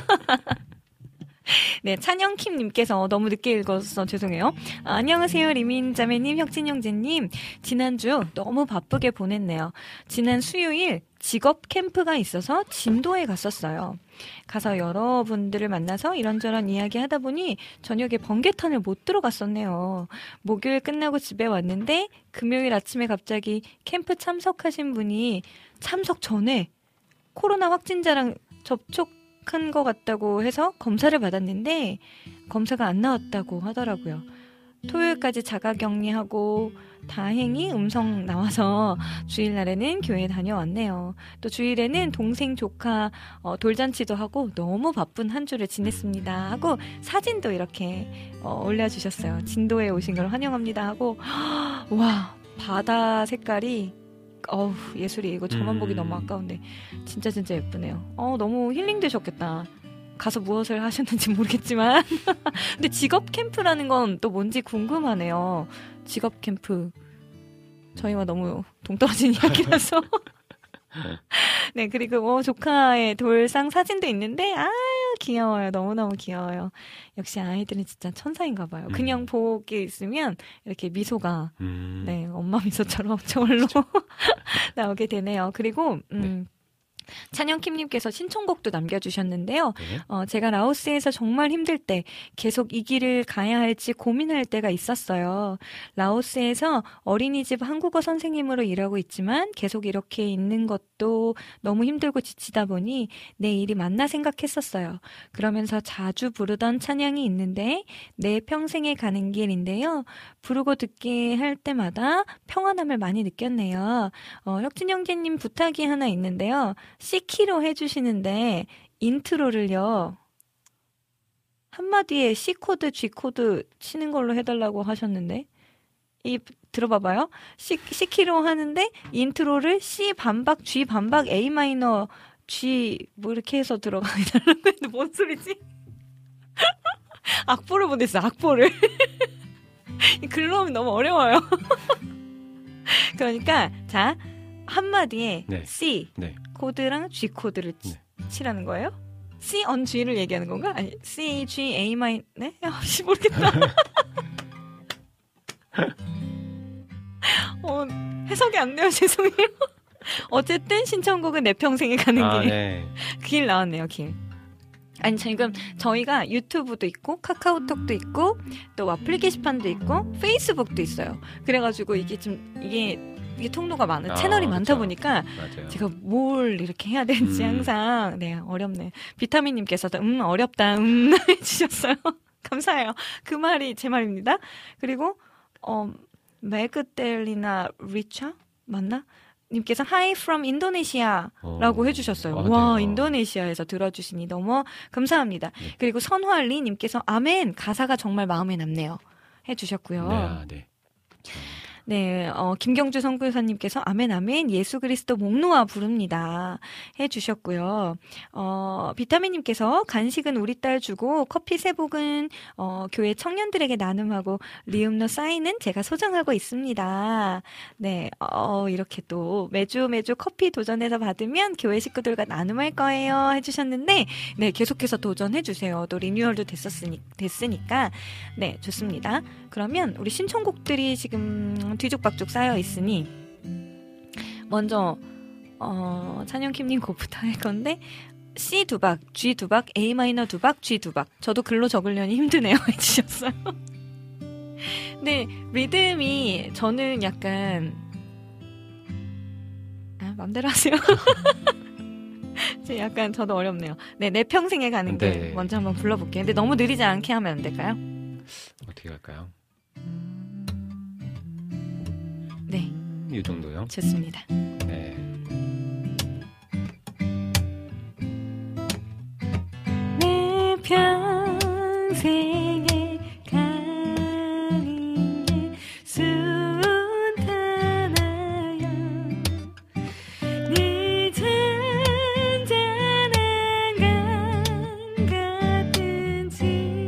네, 찬영킴님께서 너무 늦게 읽어서 죄송해요. 안녕하세요, 리민자매님, 혁진형제님. 지난주 너무 바쁘게 보냈네요. 지난 수요일 직업 캠프가 있어서 진도에 갔었어요. 가서 여러분들을 만나서 이런저런 이야기 하다 보니 저녁에 번개탄을 못 들어갔었네요. 목요일 끝나고 집에 왔는데 금요일 아침에 갑자기 캠프 참석하신 분이 참석 전에 코로나 확진자랑 접촉한 것 같다고 해서 검사를 받았는데 검사가 안 나왔다고 하더라고요. 토요일까지 자가격리하고 다행히 음성 나와서 주일날에는 교회 다녀왔네요. 또 주일에는 동생 조카 돌잔치도 하고 너무 바쁜 한 주를 지냈습니다 하고 사진도 이렇게 올려주셨어요. 진도에 오신 걸 환영합니다 하고 와 바다 색깔이 예술이 이거 저만 보기 너무 아까운데 진짜 예쁘네요. 너무 힐링되셨겠다. 가서 무엇을 하셨는지 모르겠지만 근데 직업 캠프라는 건 또 뭔지 궁금하네요. 직업 캠프 저희와 너무 동떨어진 이야기라서 네, 그리고 조카의 돌상 사진도 있는데 귀여워요. 너무너무 귀여워요. 역시 아이들은 진짜 천사인가 봐요. 그냥 보기 있으면 이렇게 미소가 네, 엄마 미소처럼 저걸로 나오게 되네요. 그리고 찬영킴님께서 신청곡도 남겨주셨는데요. 네. 제가 라오스에서 정말 힘들 때 계속 이 길을 가야 할지 고민할 때가 있었어요. 라오스에서 어린이집 한국어 선생님으로 일하고 있지만 계속 이렇게 있는 것도 너무 힘들고 지치다 보니 내 일이 맞나 생각했었어요. 그러면서 자주 부르던 찬양이 있는데 내 평생에 가는 길인데요. 부르고 듣게 할 때마다 평안함을 많이 느꼈네요. 혁진 형제님 부탁이 하나 있는데요. C키로 해주시는데 인트로를요. 한마디에 C코드, G코드 치는 걸로 해달라고 하셨는데 들어봐봐요. C키로 하는데 인트로를 C 반박, G 반박, A 마이너, G 뭐 이렇게 해서 들어가달라고 했는데 뭔 소리지? 악보를 보냈어. 악보를. 글로 하면 너무 어려워요. 그러니까 자 한마디에 네. C 네. 코드랑 G 코드를 치라는 거예요? C on G를 얘기하는 건가? 아니 C, G, A 마이 네? 모르겠다. 해석이 안 돼요. 죄송해요. 어쨌든 신청곡은 내 평생에 가는 길. 네. 길 나왔네요. 길. 아니 지금 저희가 유튜브도 있고 카카오톡도 있고 또 와플 게시판도 있고 페이스북도 있어요. 그래가지고 이게 통로가 많은 채널이 많다 그쵸. 보니까 맞아요. 제가 뭘 이렇게 해야 되는지 항상 어렵네. 비타민님께서도 어렵다 해주셨어요. 감사해요. 그 말이 제 말입니다. 그리고 메그델리나 리차 맞나? 님께서 Hi from Indonesia라고 해주셨어요. 와, 인도네시아에서 들어주시니 너무 감사합니다. 네. 그리고 선화리 님께서 아멘 가사가 정말 마음에 남네요 해주셨고요. 네. 네, 김경주 선교사님께서 아멘 아멘 예수 그리스도 목놓아 부릅니다 해주셨고요. 비타민님께서 간식은 우리 딸 주고 커피 세복은 교회 청년들에게 나눔하고 리음노 사인은 제가 소장하고 있습니다. 네, 이렇게 또 매주 커피 도전해서 받으면 교회 식구들과 나눔할 거예요 해주셨는데 네, 계속해서 도전해주세요. 또 리뉴얼도 됐으니까 네, 좋습니다. 그러면 우리 신청곡들이 지금 뒤죽박죽 쌓여 있으니 먼저 찬영킴님 곡부터 할 건데 C 두박, G 두박, A 마이너 두박, G 두박. 저도 글로 적으려니 힘드네요 해주셨어요. 네, 리듬이 저는 약간 맘대로 하세요. 약간 저도 어렵네요. 네, 내 평생에 가는 길 먼저 한번 불러볼게요. 근데 너무 느리지 않게 하면 안 될까요? 어떻게 할까요? 네. 이 정도요? 좋습니다. 네. 내 평생에 가는 길 순탄하여 네 잔잔한 강 같은지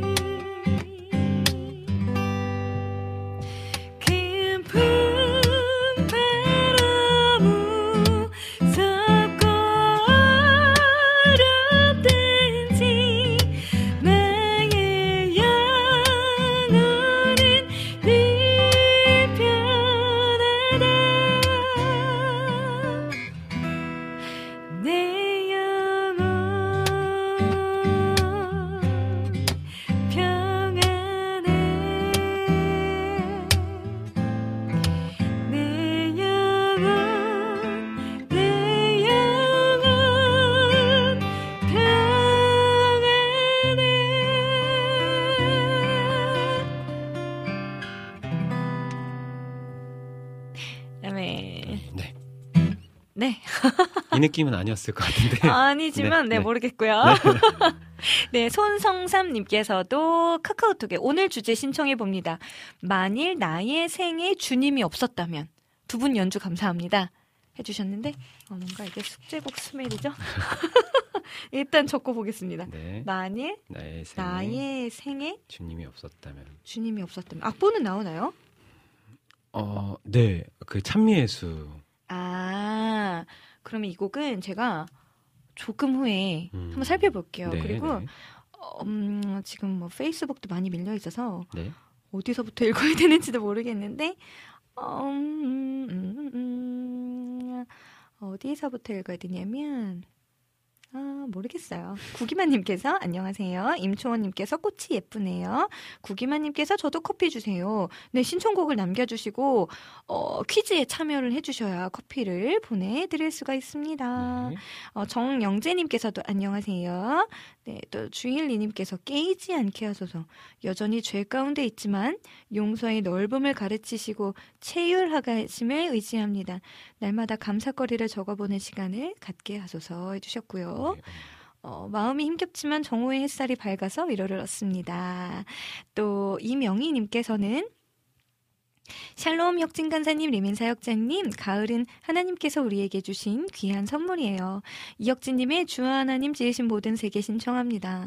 네. 이 느낌은 아니었을 것 같은데. 아니지만 네, 모르겠고요. 네, 손성삼님께서도 카카오톡에 오늘 주제 신청해 봅니다. 만일 나의 생에 주님이 없었다면 두 분 연주 감사합니다 해주셨는데 뭔가 이게 숙제곡 스멜이죠? 일단 적고 보겠습니다. 네. 만일 나의 생에 주님이 없었다면. 악보는 나오나요? 네. 그 찬미의 수. 그러면 이 곡은 제가 조금 후에 한번 살펴볼게요. 네, 그리고 네. 지금 뭐 페이스북도 많이 밀려 있어서 네. 어디서부터 읽어야 되는지도 모르겠는데 어디서부터 읽어야 되냐면 모르겠어요. 구기만님께서 안녕하세요. 임초원님께서 꽃이 예쁘네요. 구기만님께서 저도 커피 주세요. 네, 신청곡을 남겨주시고 퀴즈에 참여를 해주셔야 커피를 보내드릴 수가 있습니다. 네. 정영재님께서도 안녕하세요. 네, 또 주일리님께서 깨이지 않게 하소서. 여전히 죄 가운데 있지만 용서의 넓음을 가르치시고 체휼하심을 의지합니다. 날마다 감사거리를 적어보는 시간을 갖게 하소서 해주셨고요. 마음이 힘겹지만 정오의 햇살이 밝아서 위로를 얻습니다. 또 이명희님께서는 샬롬 혁진간사님, 리민사역장님, 가을은 하나님께서 우리에게 주신 귀한 선물이에요. 이혁진님의 주 하나님 지으신 모든 세계 신청합니다.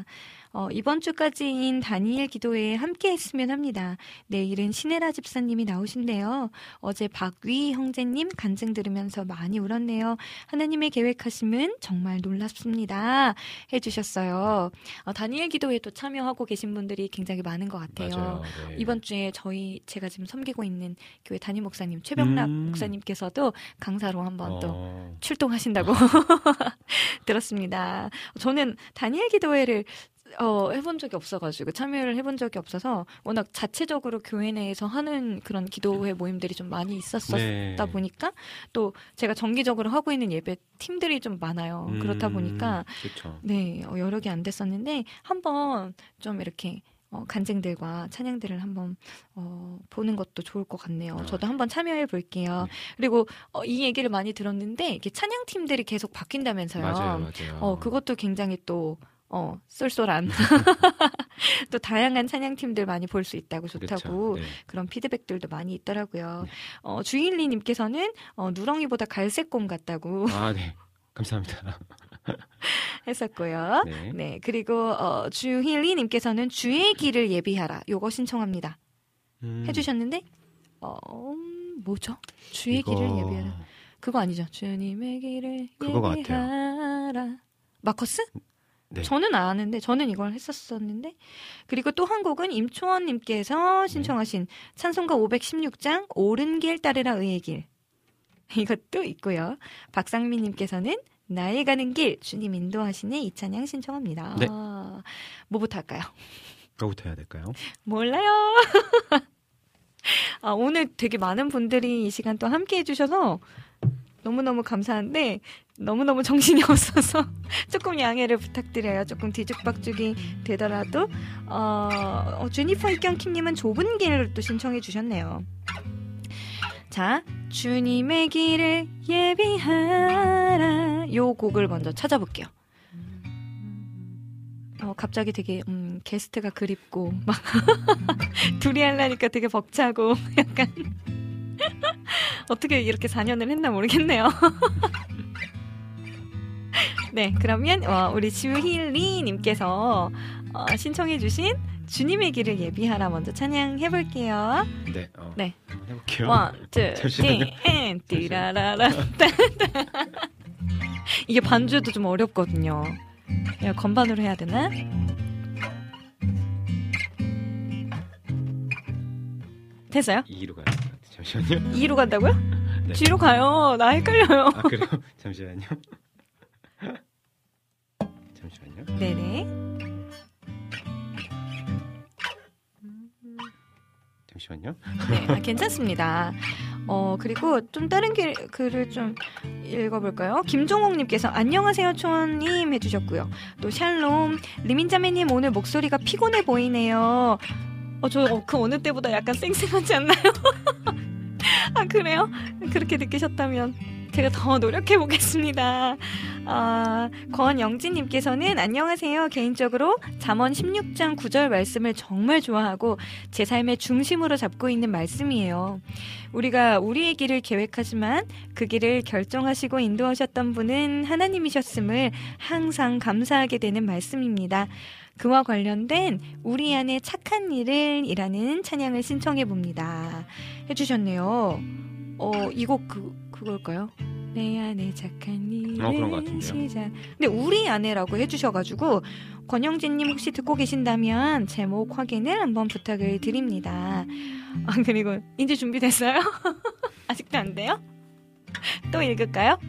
이번 주까지인 다니엘 기도회에 함께 했으면 합니다. 내일은 신혜라 집사님이 나오신대요. 어제 박위 형제님 간증 들으면서 많이 울었네요. 하나님의 계획하심은 정말 놀랍습니다. 해주셨어요. 다니엘 기도회에 또 참여하고 계신 분들이 굉장히 많은 것 같아요. 맞아요. 네. 이번 주에 제가 지금 섬기고 있는 교회 담임 목사님 최병락 목사님께서도 강사로 한번 또 출동하신다고 들었습니다. 저는 다니엘 기도회를 해본 적이 없어가지고 참여를 해본 적이 없어서 워낙 자체적으로 교회 내에서 하는 그런 기도회 모임들이 좀 많이 있었다 보니까 또 제가 정기적으로 하고 있는 예배 팀들이 좀 많아요. 그렇다 보니까 그쵸. 네, 여러 개 안 됐었는데 한번 좀 이렇게 간증들과 찬양들을 한번 보는 것도 좋을 것 같네요. 저도 한번 참여해 볼게요. 그리고 이 얘기를 많이 들었는데 이게 찬양 팀들이 계속 바뀐다면서요. 맞아요. 그것도 굉장히 또 쏠쏠한 또 다양한 찬양팀들 많이 볼 수 있다고 좋다고 그렇죠. 네. 그런 피드백들도 많이 있더라고요. 주일리님께서는 누렁이보다 갈색곰 같다고 네. 감사합니다. 했었고요. 네. 네, 그리고 주힐리님께서는 주의 길을 예비하라. 요거 신청합니다. 해주셨는데 뭐죠? 주의 길을 예비하라. 그거 아니죠? 주님의 길을 그거 예비하라. 같아요. 마커스? 네. 저는 아는데 저는 이걸 했었었는데 그리고 또 한 곡은 임초원님께서 신청하신 찬송가 516장 옳은 길 따르라 의의 길 이것도 있고요. 박상민님께서는 나의 가는 길 주님 인도하시네 이 찬양 신청합니다. 네. 뭐부터 할까요? 뭐부터 해야 될까요? 몰라요. 오늘 되게 많은 분들이 이 시간 또 함께 해주셔서 너무너무 감사한데 너무너무 정신이 없어서 조금 양해를 부탁드려요. 조금 뒤죽박죽이 되더라도 주니퍼 이경킴님은 좁은 길을 또 신청해 주셨네요. 자, 주님의 길을 예비하라 요 곡을 먼저 찾아볼게요. 갑자기 되게 게스트가 그립고 막 둘이 하려니까 되게 벅차고 약간 어떻게 이렇게 4년을 했나 모르겠네요. 네, 그러면 우리 주힐리님께서 신청해주신 주님의 길을 예비하라 먼저 찬양해볼게요. 네, 네. 한번 해볼게요. 1, 2, 3, 띠라라라. 이게 반주도 좀 어렵거든요. 건반으로 해야 되나? 됐어요? 2로 가야 될 것 같아요. 잠시만요. 2로 간다고요? 네. G로 가요. 나 헷갈려요. 그래요? 잠시만요. 잠시만요. 네네. 잠시만요. 네, 괜찮습니다. 그리고 좀 다른 글을 좀 읽어볼까요? 김종옥님께서 안녕하세요 초원님 해주셨고요. 또 샬롬 리민자매님 오늘 목소리가 피곤해 보이네요. 저 그 어느 때보다 약간 쌩쌩하지 않나요? 아 그래요? 그렇게 느끼셨다면 제가 더 노력해 보겠습니다. 권영진님께서는 안녕하세요. 개인적으로 잠언 16장 9절 말씀을 정말 좋아하고 제 삶의 중심으로 잡고 있는 말씀이에요. 우리가 우리의 길을 계획하지만 그 길을 결정하시고 인도하셨던 분은 하나님이셨음을 항상 감사하게 되는 말씀입니다. 그와 관련된 우리 안에 착한 일을 이라는 찬양을 신청해 봅니다. 해주셨네요. 이 곡 그걸까요? 내 안에 착한 일을 그런 것 같은데요. 시작. 근데 우리 안에라고 해주셔가지고 권영진님 혹시 듣고 계신다면 제목 확인을 한번 부탁을 드립니다. 그리고 이제 준비됐어요? 아직도 안 돼요? 또 읽을까요?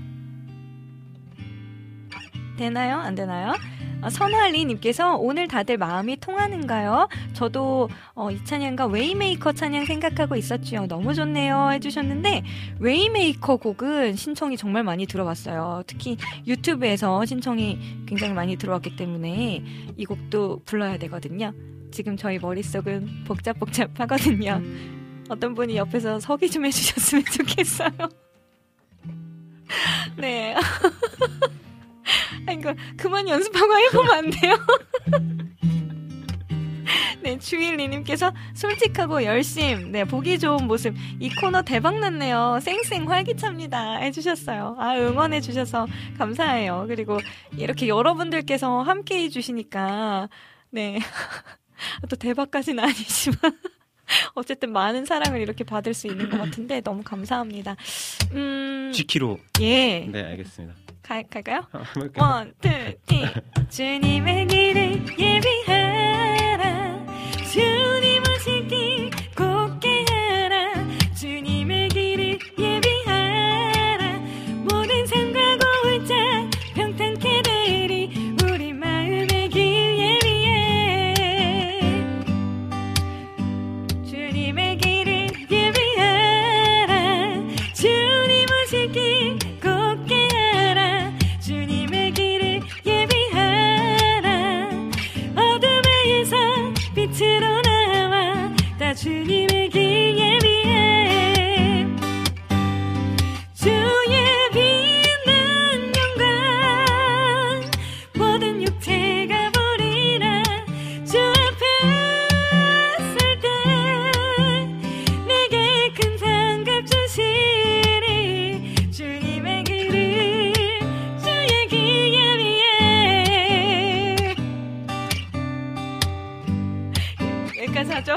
되나요? 안 되나요? 선화리님께서 오늘 다들 마음이 통하는가요? 저도 이 찬양과 웨이메이커 찬양 생각하고 있었죠. 너무 좋네요 해주셨는데 웨이메이커 곡은 신청이 정말 많이 들어왔어요. 특히 유튜브에서 신청이 굉장히 많이 들어왔기 때문에 이 곡도 불러야 되거든요. 지금 저희 머릿속은 복잡복잡하거든요. 어떤 분이 옆에서 서기 좀 해주셨으면 좋겠어요. 네. 이거 그만 연습하고 해보면 안 돼요? 네, 주일리님께서 솔직하고 열심, 네, 보기 좋은 모습. 이 코너 대박났네요. 쌩쌩 활기찹니다. 해주셨어요. 응원해주셔서 감사해요. 그리고 이렇게 여러분들께서 함께 해주시니까 네. 또 대박까지는 아니지만 어쨌든 많은 사랑을 이렇게 받을 수 있는 것 같은데 너무 감사합니다. G키로. 예. 네, 알겠습니다. 갈까요? 원, 투, 티. 주님의 길을 예비하라. 주님 오실 길 곱게 하라. 주님의 길을 예비하라. 모든 산과 골짜 평탄케 되리. 우리 마음의 길 예비해. 주님의 길을 예비하라. 주님 오실 길 곱게 하라. 주님의 길을 예비하라. 어둠에서 빛으로 나와 다 주님의 길 예비해. 주의 빛난 영광 모든 육체가 보리라. 주 앞에 설 때 내게 큰 상급 주시리. 주님의 길을 주의 길 예비해. 여기까지 하죠.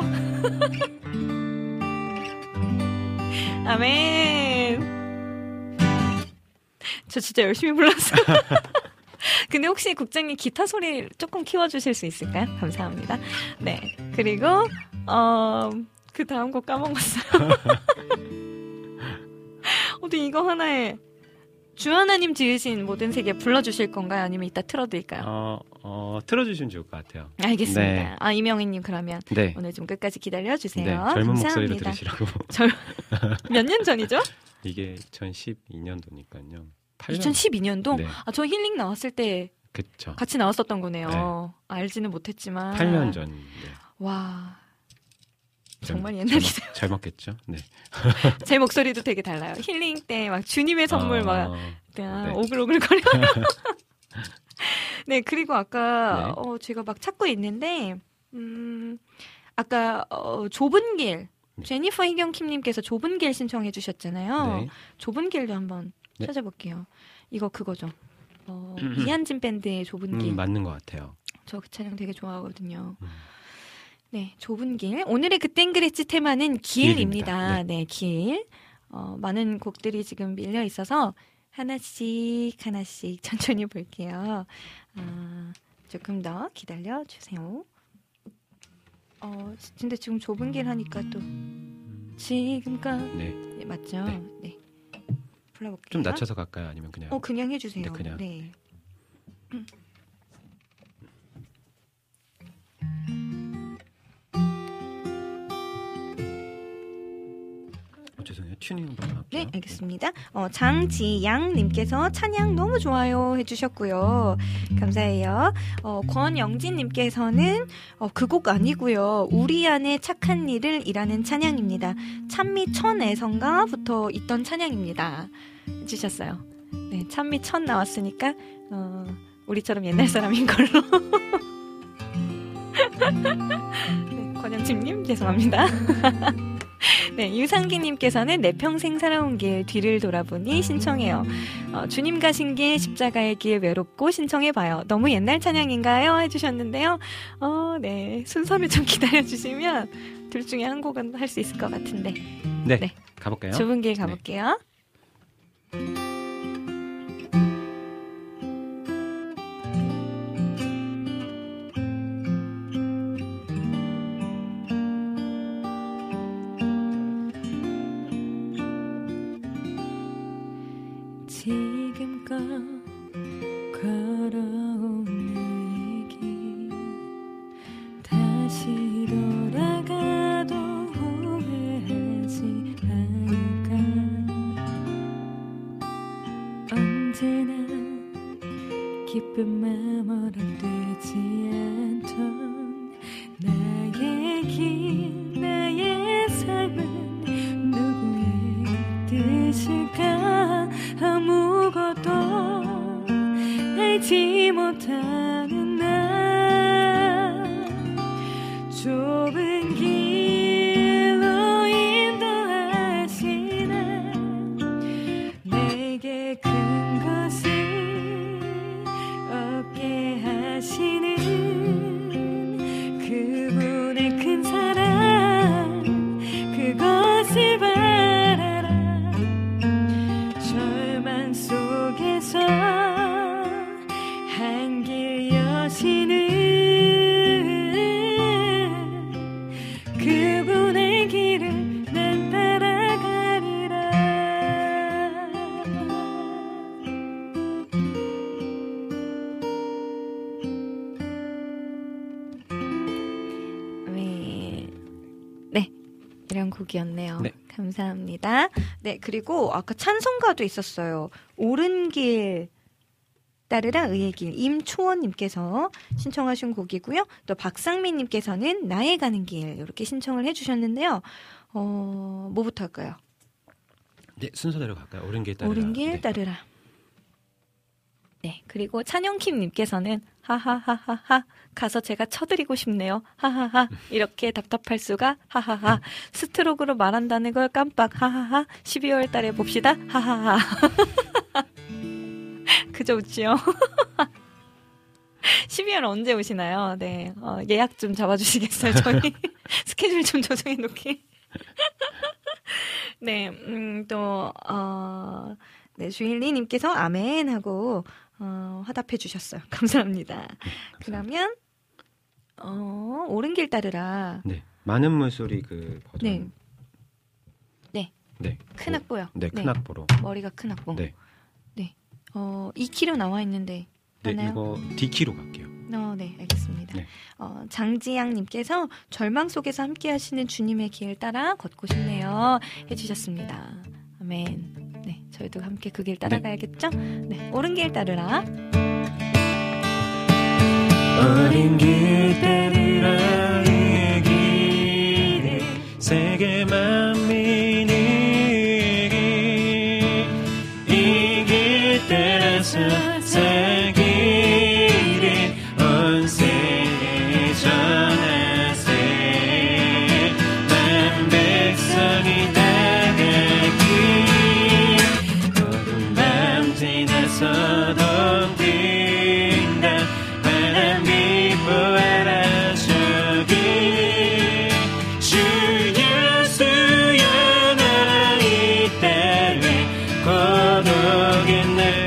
아멘. 저 진짜 열심히 불렀어요. 근데 혹시 국장님 기타 소리 조금 키워주실 수 있을까요? 감사합니다. 네. 그리고 그 다음 곡 까먹었어요. 어디 이거 하나에 주하나님 지으신 모든 세계 불러주실 건가요? 아니면 이따 틀어드릴까요? 틀어주시면 좋을 것 같아요. 알겠습니다. 네. 이명희님 그러면 네. 오늘 좀 끝까지 기다려주세요. 네, 젊은 목소리로 감사합니다. 들으시라고. 몇 년 전이죠? 이게 2012년도니까요. 2012년도? 네. 아, 저 힐링 나왔을 때 그쵸. 같이 나왔었던 거네요. 네. 알지는 못했지만. 8년 전. 네. 와. 정말 옛날이네요. 젊었겠죠. 네. 제 목소리도 되게 달라요. 힐링 때 막 주님의 선물 막 그냥 네. 오글오글거려. 네, 그리고 아까 제가 막 찾고 있는데 아까 좁은 길 제니퍼 희경킴님께서 좁은 길 신청해 주셨잖아요. 네. 좁은 길도 한번 네. 찾아볼게요. 이거 그거죠. 이한진 밴드의 좁은 길. 맞는 것 같아요. 저 그 찬양 되게 좋아하거든요. 네, 좁은 길. 오늘의 그땐 그랬지 테마는 길입니다. 네, 길. 많은 곡들이 지금 밀려 있어서 하나씩 천천히 볼게요. 조금 더 기다려 주세요. 근데 지금 좁은 길 하니까 또 지금껏 네. 네, 맞죠? 네. 네. 불러볼게요. 좀 낮춰서 갈까요? 아니면 그냥? 그냥 해주세요. 네, 그냥. 네. 죄송해요. 튜닝 한번 할게요. 네, 알겠습니다. 장지양님께서 찬양 너무 좋아요 해주셨고요. 감사해요. 권영진님께서는 그 곡 아니고요. 우리 안에 착한 일을 이라는 찬양입니다. 찬미 천애성가부터 있던 찬양입니다. 해주셨어요. 네, 찬미 천 나왔으니까 우리처럼 옛날 사람인 걸로. 네, 권영진님 죄송합니다. 네, 유상기님께서는 내 평생 살아온 길 뒤를 돌아보니 신청해요. 주님 가신 길 십자가의 길 외롭고 신청해봐요. 너무 옛날 찬양인가요? 해주셨는데요. 네, 순서를 좀 기다려주시면 둘 중에 한 곡은 할 수 있을 것 같은데. 네, 네. 가볼까요? 좁은 길 가볼게요. 지금껏 걸어온 내 길 다시 돌아가도 후회하지 않을까. 언제나 기쁜 마음 허락되지 않던 나의 길 나의 삶은 누구의 뜻일까. 아무것도 알지 못하는 나 좁은 길로 인도하시네. 내게 큰 것을 얻게 하시는 이런 곡이었네요. 네. 감사합니다. 네, 그리고 아까 찬송가도 있었어요. 옳은 길 따르라 의의 길 임초원님께서 신청하신 곡이고요. 또 박상민님께서는 나의 가는 길 이렇게 신청을 해주셨는데요. 뭐부터 할까요? 네, 순서대로 갈까요? 옳은 길 따르라. 옳은 길 네. 따르라. 네, 그리고 찬영킴님께서는 하하하하하 가서 제가 쳐드리고 싶네요. 하하하 이렇게 답답할 수가 하하하 스트로크로 말한다는 걸 깜빡 하하하 12월 달에 봅시다 하하하 그저 웃지요. 12월 언제 오시나요? 네, 예약 좀 잡아주시겠어요? 저희 스케줄 좀 조정해 놓게. 네, 또 네, 주일리님께서 아멘 하고 화답해 주셨어요. 감사합니다. 그러면 옳은 길 따르라. 네, 많은 물소리 그 버전. 네. 네. 네. 큰 악보요. 네, 큰 네. 악보로. 머리가 큰 악보. 네. 네. 2키로 나와 있는데 네, 맞나요? 이거 D키로 갈게요. 네, 알겠습니다. 네. 장지양님께서 절망 속에서 함께 하시는 주님의 길 따라 걷고 싶네요. 해주셨습니다. 아멘. 네, 저희도 함께 그 길 따라가야겠죠? 네, 옳은 길 따르라. 옳은 길 따르라 이 길을 세계 만민이 이 길 따라서 살 길을 온 세계에 전하세 만 백성이 나가기 어두운 밤 지나서도 뛴다 바람 비보아라 저기 주 예수여 나라 이 땅에 고독했네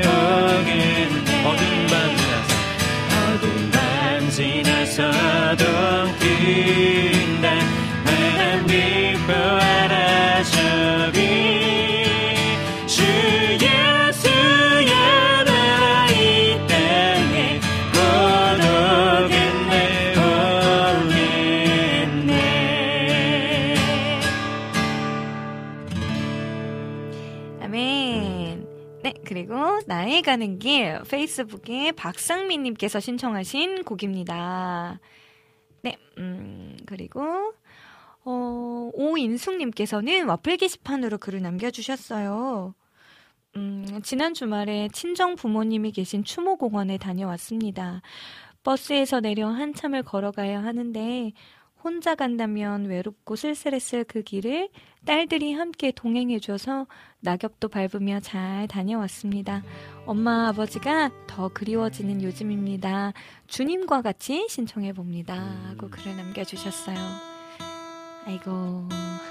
어두운 밤 지나서도 뛴다 바람 비보아라 저기 주 예수여 나라 이 땅에 고독했네 오겠네. 아멘. 네, 그리고 나의 가는 길 페이스북에 박상민님께서 신청하신 곡입니다. 네, 그리고 오인숙님께서는 와플 게시판으로 글을 남겨주셨어요. 지난 주말에 친정 부모님이 계신 추모공원에 다녀왔습니다. 버스에서 내려 한참을 걸어가야 하는데 혼자 간다면 외롭고 쓸쓸했을 그 길을 딸들이 함께 동행해줘서 낙엽도 밟으며 잘 다녀왔습니다. 엄마, 아버지가 더 그리워지는 요즘입니다. 주님과 같이 신청해봅니다. 하고 글을 남겨주셨어요. 아이고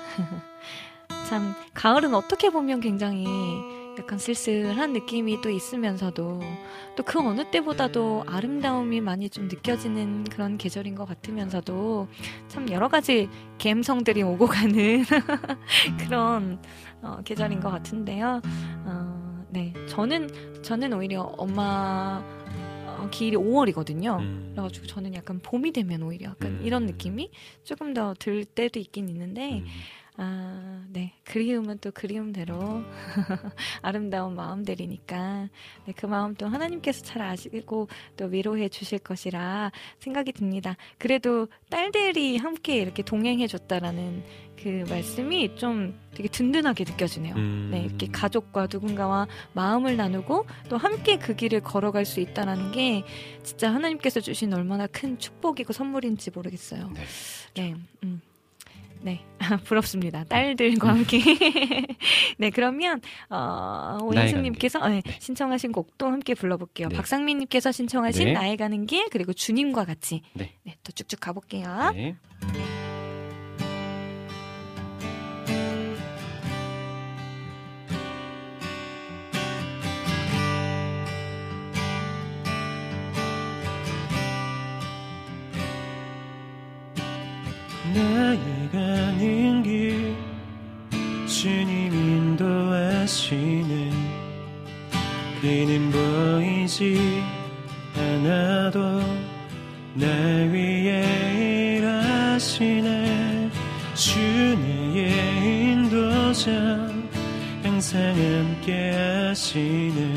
참 가을은 어떻게 보면 굉장히 약간 쓸쓸한 느낌이 또 있으면서도 또 그 어느 때보다도 아름다움이 많이 좀 느껴지는 그런 계절인 것 같으면서도 참 여러 가지 감성들이 오고 가는 그런 계절인 것 같은데요. 네, 저는 오히려 엄마 기일이 5월이거든요. 그래가지고 저는 약간 봄이 되면 오히려 약간 이런 느낌이 조금 더 들 때도 있긴 있는데 네, 그리움은 또 그리움대로 아름다운 마음들이니까 네, 그 마음 또 하나님께서 잘 아시고 또 위로해 주실 것이라 생각이 듭니다. 그래도 딸들이 함께 이렇게 동행해 줬다라는 그 말씀이 좀 되게 든든하게 느껴지네요. 네, 이렇게 가족과 누군가와 마음을 나누고 또 함께 그 길을 걸어갈 수 있다라는 게 진짜 하나님께서 주신 얼마나 큰 축복이고 선물인지 모르겠어요. 네, 네, 부럽습니다. 딸들과 함께. 네, 그러면 오인숙님께서 신청하신 곡도 함께 불러볼게요. 네. 박상민님께서 신청하신 네. 나의 가는 길 그리고 주님과 같이. 네. 네, 또 쭉쭉 가볼게요. 네. 나의 가는 길 주님 인도하시네 그는 보이지 않아도 날 위해 일하시네 주 내 항상 함께 하시는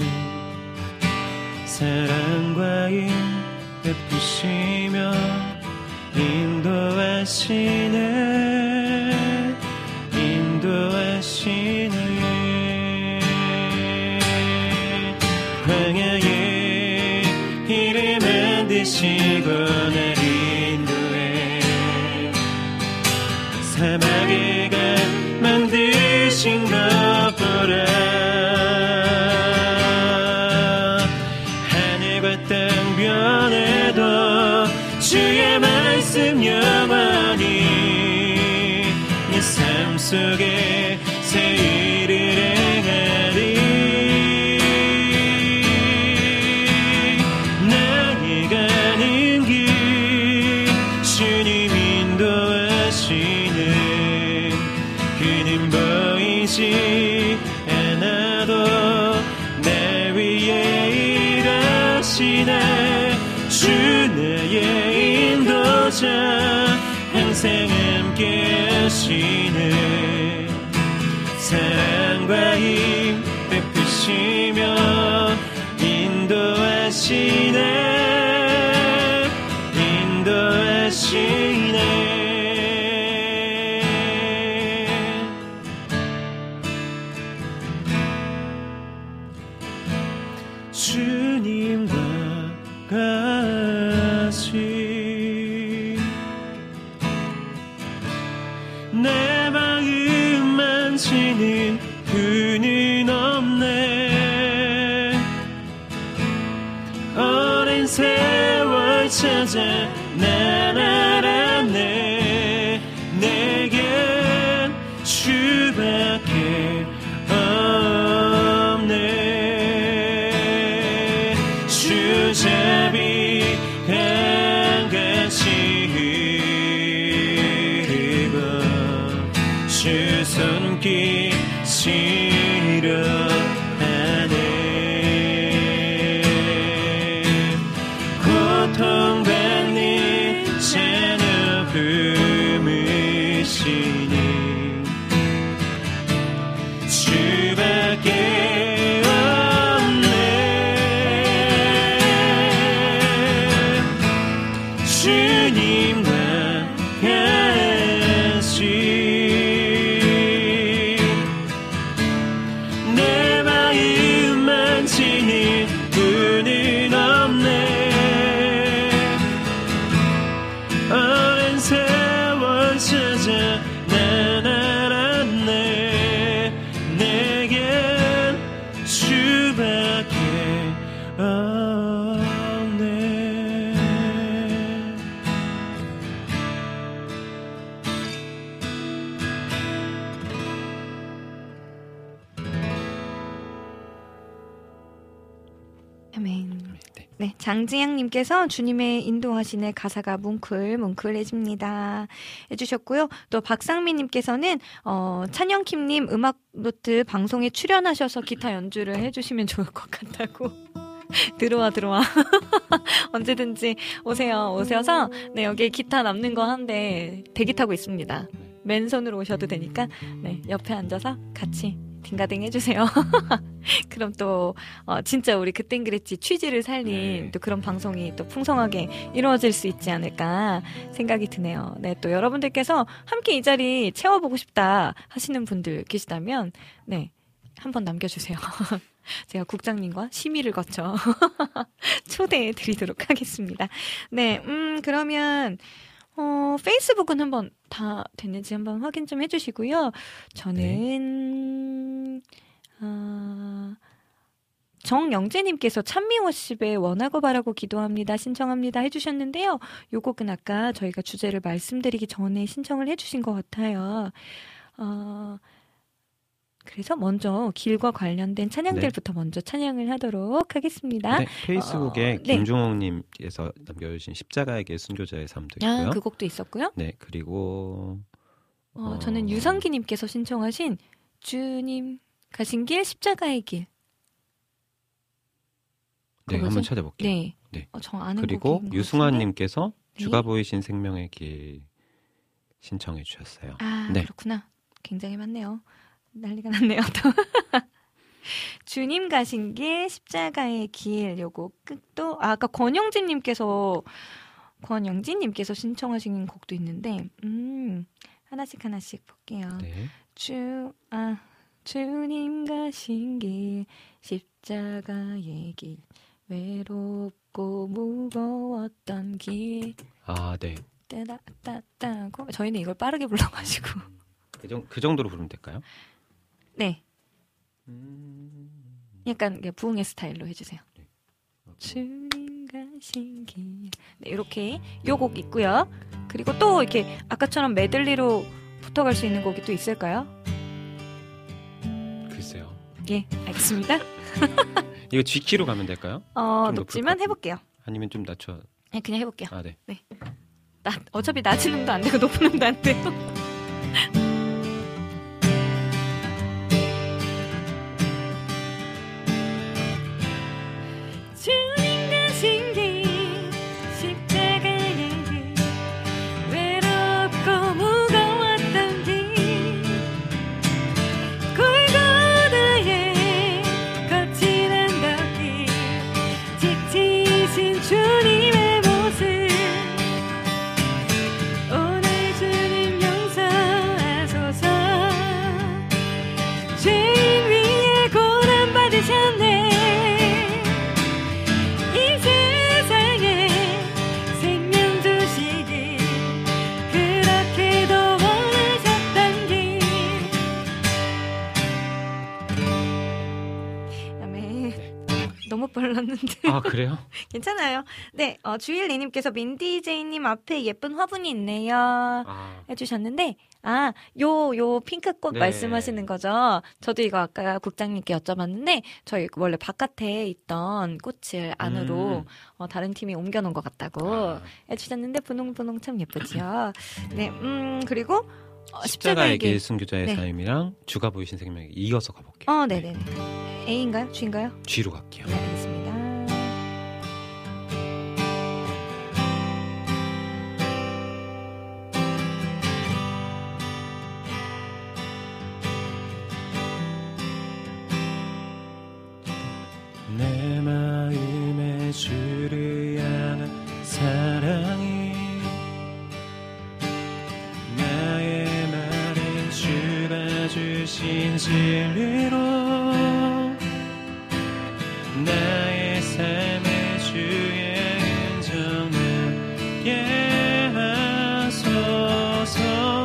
사랑과 힘 베푸시며 인도하시네 광야에 길을 만드시고 날 인도해 사막에 가 만드신 것보라 하늘과 땅 변해도 주의 말씀 영원히 내 삶 속에 새 일을 행하리 나의 가는 길 주님 인도하시네 그는 보이지 않아도 날 위해 일하시네 주 나의 인도자 항상 함께 하시네 사랑과 힘 베푸시며 인도하시네 주님과 같이 내 마음 만지는 그는 없네 오랜 세월 찾아 난 알았네 내겐 주밖에 없네 주잡이 한가지 흐르고 주 손길 싫어하네 고통받는 자녀 품으시니 주밖에 없네 주님과 같이 내 마음 만지는 분은 없네 오랜 세월 찾아 난 알았네 내겐 주밖에 없네 아멘. 네. 네, 장지향님께서 주님의 인도하시네 가사가 뭉클뭉클해집니다 해주셨고요. 또 박상민님께서는 찬영킴님 음악노트 방송에 출연하셔서 기타 연주를 해주시면 좋을 것 같다고. 들어와 언제든지 오셔서 네 여기 기타 남는 거 한대 대기 타고 있습니다. 맨손으로 오셔도 되니까 네 옆에 앉아서 같이 딩가딩 해주세요. 그럼 또 진짜 우리 그땐 그랬지 취지를 살린 또 그런 방송이 또 풍성하게 이루어질 수 있지 않을까 생각이 드네요. 네, 또 여러분들께서 함께 이 자리 채워보고 싶다 하시는 분들 계시다면 네 한번 남겨주세요. 제가 국장님과 심의를 거쳐 초대해 드리도록 하겠습니다. 네, 그러면 페이스북은 한번 다 됐는지 한번 확인 좀 해주시고요. 저는 정영재님께서 찬미워십에 원하고 바라고 기도합니다 신청합니다 해주셨는데요. 요 곡은 아까 저희가 주제를 말씀드리기 전에 신청을 해주신 것 같아요. 그래서 먼저 길과 관련된 찬양들부터 먼저 찬양을 하도록 하겠습니다. 네, 페이스북에 김종옥님께서 남겨주신 십자가의 길 순교자의 삶도 있고요. 그 곡도 있었고요. 네, 그리고 저는 유성기님께서 신청하신 주님 가신 길 십자가의 길. 네, 한번 찾아볼게요. 네. 네. 저 아는 그리고 유승환님께서 네. 주가 보이신 생명의 길 신청해 주셨어요. 아, 네. 그렇구나. 굉장히 많네요. 난리가 났네요. 또. 주님 가신 길 십자가의 길 요거 끝도 아까 권영진님께서 신청하신 곡도 있는데 하나씩 볼게요. 네. 주님 가신 길 십자가의 길 외롭고 무거웠던 길. 아, 네. 따따따고 저희는 이걸 빠르게 불러가지고. 그 정도로 부르면 될까요? 네. 약간 부흥의 스타일로 해주세요. 네. 주님 가신 길. 네, 이렇게 요 곡 있고요. 그리고 또 이렇게 아까처럼 메들리로 붙어갈 수 있는 곡이 또 있을까요? 글쎄요. 예, 알겠습니다. 이거 G키로 가면 될까요? 높지만 해볼게요. 아니면 좀 낮춰. 네, 그냥 해볼게요. 아, 네. 어차피 낮은 음도 안 되고 높은 음도 안 돼요. 주님 가신 길 십자가의 길 외롭고 무거웠던 길 골고다의 거친 언덕길 지치신 주님의 모습 오늘 주님 용서하소서 죄인 위에 고난 받으셨네 너무 빨랐는데. 아, 그래요? 괜찮아요. 네, 주일리님께서 민디제이님 앞에 예쁜 화분이 있네요. 해주셨는데, 요 핑크꽃 네. 말씀하시는 거죠? 저도 이거 아까 국장님께 여쭤봤는데, 저희 원래 바깥에 있던 꽃을 안으로 다른 팀이 옮겨놓은 것 같다고 해주셨는데, 분홍분홍 참 예쁘지요. 네, 그리고, 십자가의 길 순교자의 네. 삶이랑 주가 보이신 생명에게 이어서 가볼게요. 네네네. A인가요? G인가요? G로 갈게요. 네, 알겠습니다. 내 마음에 주를 향한 사랑이 나의 말에 주가 주신 진리로 나의 삶의 주의 흔적 남게 하소서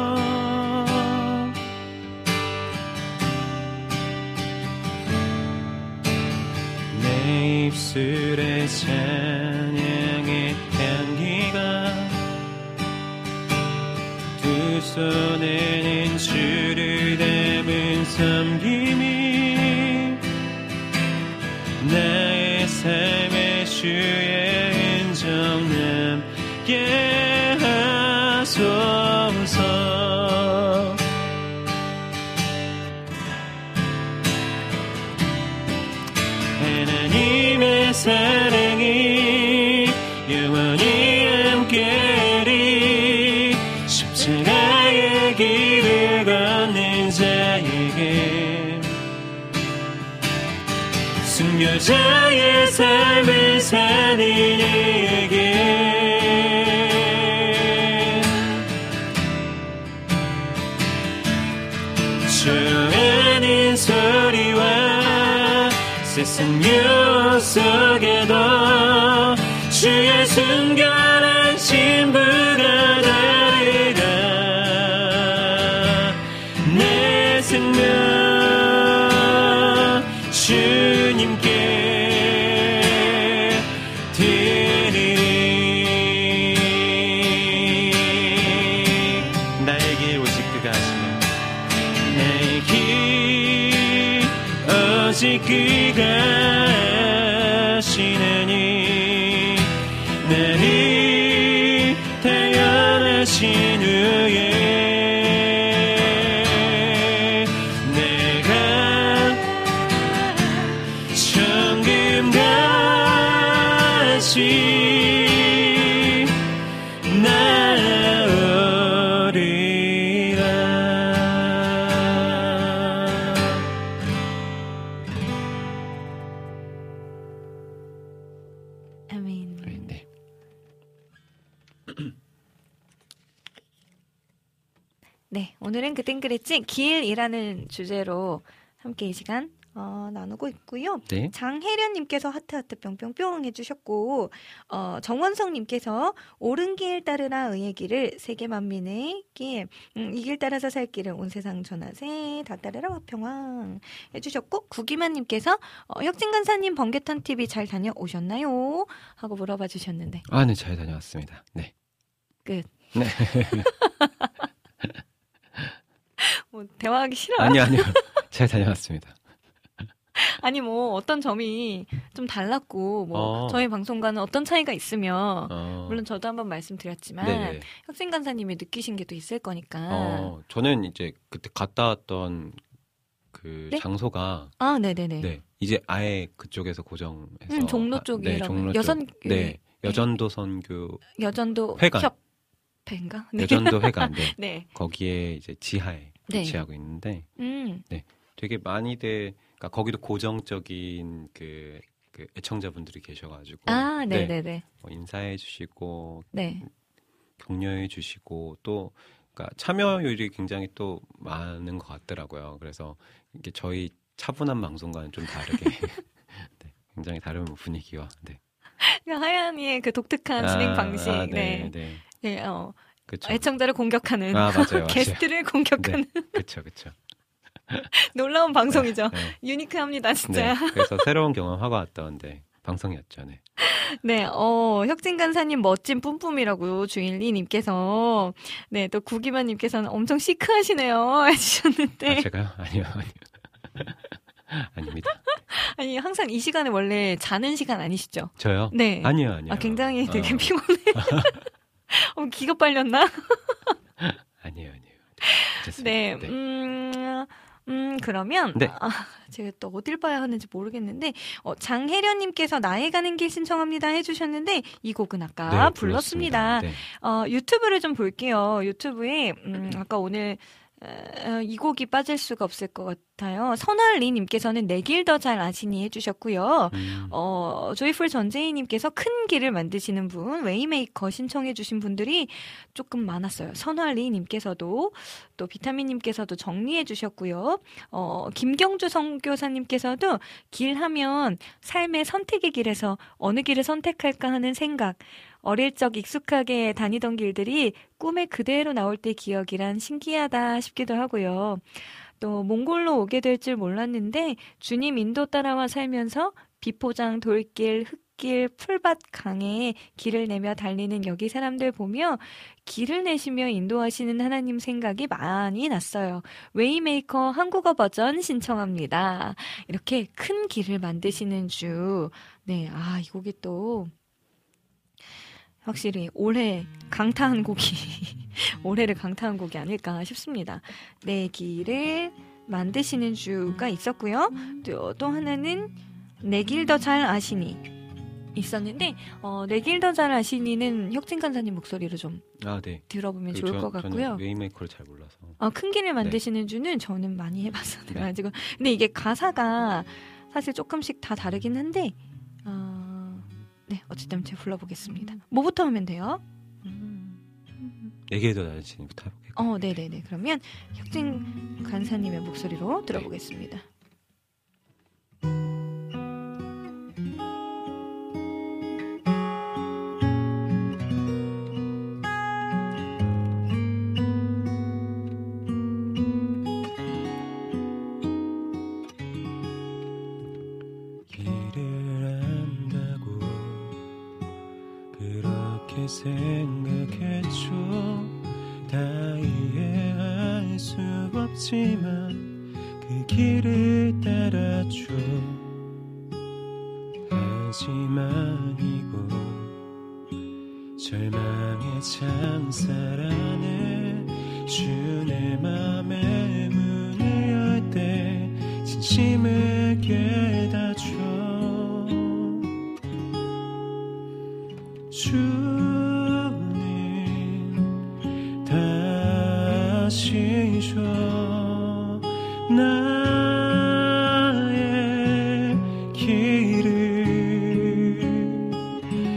내 입술에 찬양의 향기가 두 손에는 주를 담은 섬김이 나의 삶의 주의 흔적 남게 하소서 하나님의 사랑이 영원히 함께하리 십자가의 길을 걷는 자에게 순교자의 삶을 사는 이에게 조용하는 소리와 세상 유혹 속에도 주의 순결한 신부가 다르다 내 생명 주님께 드리리 나의 길 오직 그가 하시네 나의 길 오직 그가 하시느니 나를 태어나신 후에 내가 천금같이 나오리라 아멘. 네. 네, 오늘은 그땐 그랬지 길이라는 주제로 함께 이 시간 나누고 있고요. 네. 장혜련님께서 하트 뿅뿅뿅 해주셨고 정원성님께서 옳은 길 따르라 의의 길을 세계 만민의 길 이 길 따라서 살 길을 온 세상 전하세 다 따르라 화평왕 해주셨고 구기만님께서 혁진간사님 번개탄 TV 잘 다녀오셨나요? 하고 물어봐 주셨는데 아, 네, 잘 다녀왔습니다. 네. 끝. 네. 뭐 대화하기 싫어요? 아니요. 잘 다녀왔습니다. 아니 뭐 어떤 점이 좀 달랐고 뭐 저희 방송과는 어떤 차이가 있으면 물론 저도 한번 말씀드렸지만 네네. 혁진 간사님이 느끼신 게 또 있을 거니까. 저는 이제 그때 갔다 왔던 그 네? 장소가 네네네. 네, 이제 아예 그쪽에서 고정해서 종로 쪽이라고. 네, 종로 여선 쪽. 네, 여전도 선교 여전도 회관. 협회인가? 네. 여전도 회관. 네. 네. 거기에 이제 지하에 네. 위치하고 있는데 네, 되게 많이들 그러니까 거기도 고정적인 그 애청자분들이 계셔가지고 네네네. 네, 인사해주시고 네. 격려해주시고 또 그러니까 참여율이 굉장히 또 많은 것 같더라고요. 그래서 이게 저희 차분한 방송과는 좀 다르게 네, 굉장히 다른 분위기와 네. 하얀이의 그 독특한 진행 방식. 네. 그쵸. 애청자를 공격하는 맞아요. 게스트를 공격하는 그렇죠. 놀라운 방송이죠. 네. 유니크합니다, 진짜. 네, 그래서 새로운 경험하고 왔던 방송이었죠. 네. 네, 혁진 간사님 멋진 뿜뿜이라고 주일리님께서 네, 또 구기만님께서는 엄청 시크하시네요 해주셨는데. 제가요? 아니요. 아닙니다. 아니 항상 이 시간에 원래 자는 시간 아니시죠? 저요? 네. 아니요. 굉장히 되게 피곤해. 기가 빨렸나? 아니에요. 네, 그러면 네. 제가 또 어딜 봐야 하는지 모르겠는데 장혜련님께서 나의 가는 길 신청합니다 해주셨는데 이 곡은 아까 불렀습니다. 네. 유튜브를 좀 볼게요. 유튜브에 아까 오늘 이 곡이 빠질 수가 없을 것 같아요. 선월리님께서는 내 길 더 잘 아시니 해주셨고요. 조이풀 전재희님께서 큰 길을 만드시는 분, 웨이메이커 신청해주신 분들이 조금 많았어요. 선월리님께서도 또 비타민님께서도 정리해주셨고요. 김경주 선교사님께서도 길하면 삶의 선택의 길에서 어느 길을 선택할까 하는 생각. 어릴 적 익숙하게 다니던 길들이 꿈에 그대로 나올 때 기억이란 신기하다 싶기도 하고요. 또 몽골로 오게 될 줄 몰랐는데 주님 인도 따라와 살면서 비포장, 돌길, 흙길, 풀밭, 강에 길을 내며 달리는 여기 사람들 보며 길을 내시며 인도하시는 하나님 생각이 많이 났어요. 웨이메이커 한국어 버전 신청합니다. 이렇게 큰 길을 만드시는 주. 네, 이 곡이 또 확실히 올해 강타한 곡이 올해를 강타한 곡이 아닐까 싶습니다. 내 길을 만드시는 주가 있었고요. 또 하나는 내 길 더 잘 아시니 있었는데 내 길 더 잘 아시니는 혁진 간사님 목소리로 좀 네. 들어보면 좋을 것 같고요. 저는 웨이메이커를 잘 몰라서. 큰 길을 만드시는 주는 저는 많이 해봤어요. 그래가지고 근데 이게 가사가 사실 조금씩 다 다르긴 한데 네, 어쨌든 제가 불러보겠습니다. 뭐부터 하면 돼요? 내 길 더 잘 아시니부터 해볼게요. 네네네. 그러면 혁진 간사님의 목소리로 들어보겠습니다. 생각했죠. 다 이해할 수 없지만 그 길을 따랐죠. 하지만 이곳 절망의 창살안에 주의 맘의 문을 열 때 진심을 깨닫죠. 다시 줘 나의 길을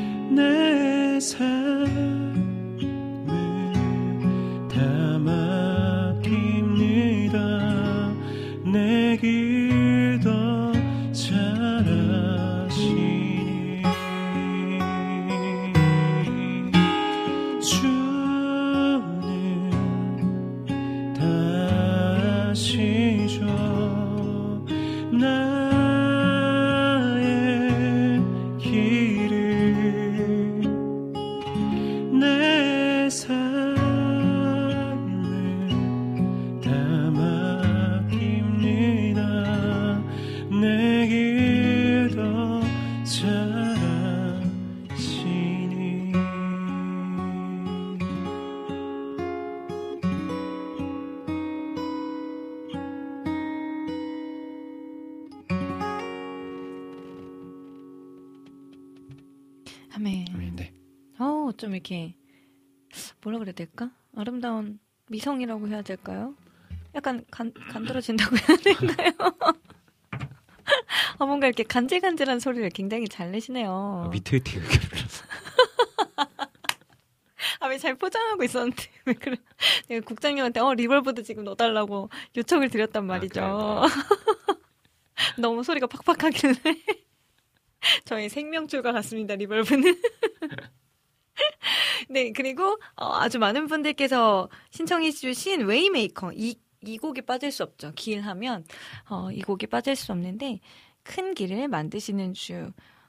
나의 길을 내 삶을 다 맡깁니다. 내 길 더 잘 아시니. 아멘. 네. 좀 이렇게 뭐라 그래야 될까? 아름다운 미성이라고 해야 될까요? 약간 간드러진다고 해야 될까요? 뭔가 이렇게 간질간질한 소리를 굉장히 잘 내시네요. 위태위태하게 불러서. 왜 잘 포장하고 있었는데 왜 그래? 내가 국장님한테 리벌브도 지금 넣어달라고 요청을 드렸단 말이죠. 너무 소리가 팍팍하길래 저희 생명줄과 같습니다. 리벌브는. 네, 그리고 아주 많은 분들께서 신청해 주신 웨이메이커 이 곡이 빠질 수 없죠. 길 하면 이 곡이 빠질 수 없는데 큰 길을 만드시는 주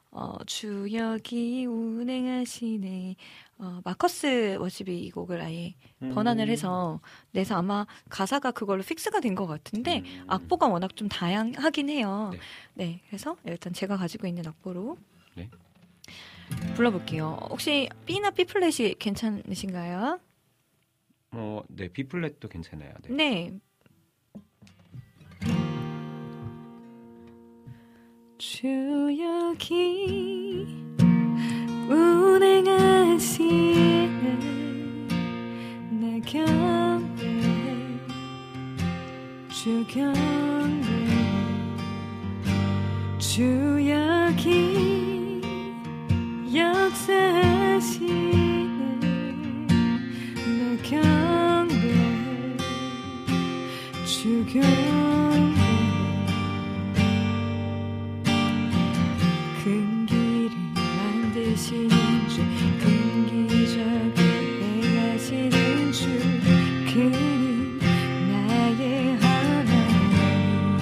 여기 운행하시네. 마커스 워십이 이 곡을 아예 번안을 해서 내서 아마 가사가 그걸로 픽스가 된 것 같은데 악보가 워낙 좀 다양하긴 해요. 네, 그래서 일단 제가 가지고 있는 악보로 네. 불러볼게요. 혹시 B나 B 플랫이 괜찮으신가요? 네, B 플랫도 괜찮아요. 네. 네. 주 여기 운행하시네 내 곁에 주 곁에 주 여기 역사하시네 내 곁에 주 곁에 큰 길을 만드시는 주, 큰 기적을 행하시는 주, 그는 나의 하나님.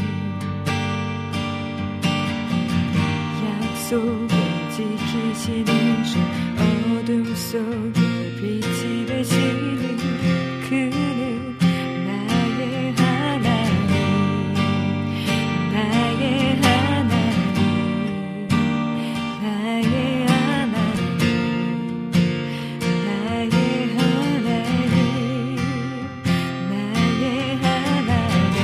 약속을 지키시는 주, 어둠 속에 빛이 되시는 그는 나의 하나님. 나의 하나님. 나의 하나님, 나의 하나님, 나의 하나님.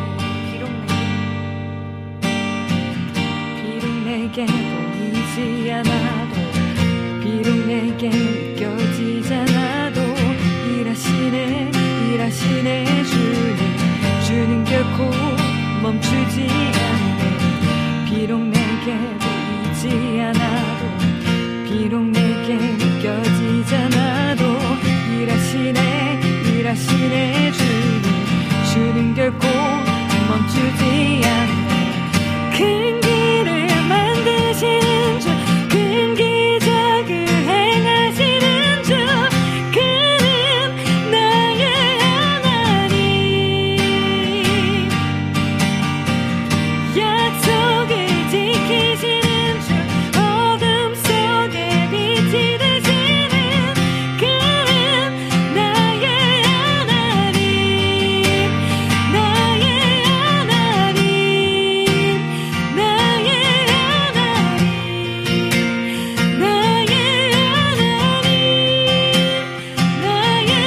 비록 내게 보이지 않아도, 비록 내게 느껴지지 않아도 일하시네 주는 결코 멈추지 않네. 비록 내게 보이지 않아도, 비록 내게 느껴지지 않아도 일하시네 주는 결코 멈추지 않네. 큰 길을 만드시는 주, 큰 기적을 행하시는 주, 그는 나의 하나님. 약속을 지키시는 주, 어둠 속에 빛이 되시는 그는 나의 하나님. 나의 하나님, 나의 하나님, 나의 하나님, 나의 하나님, 나의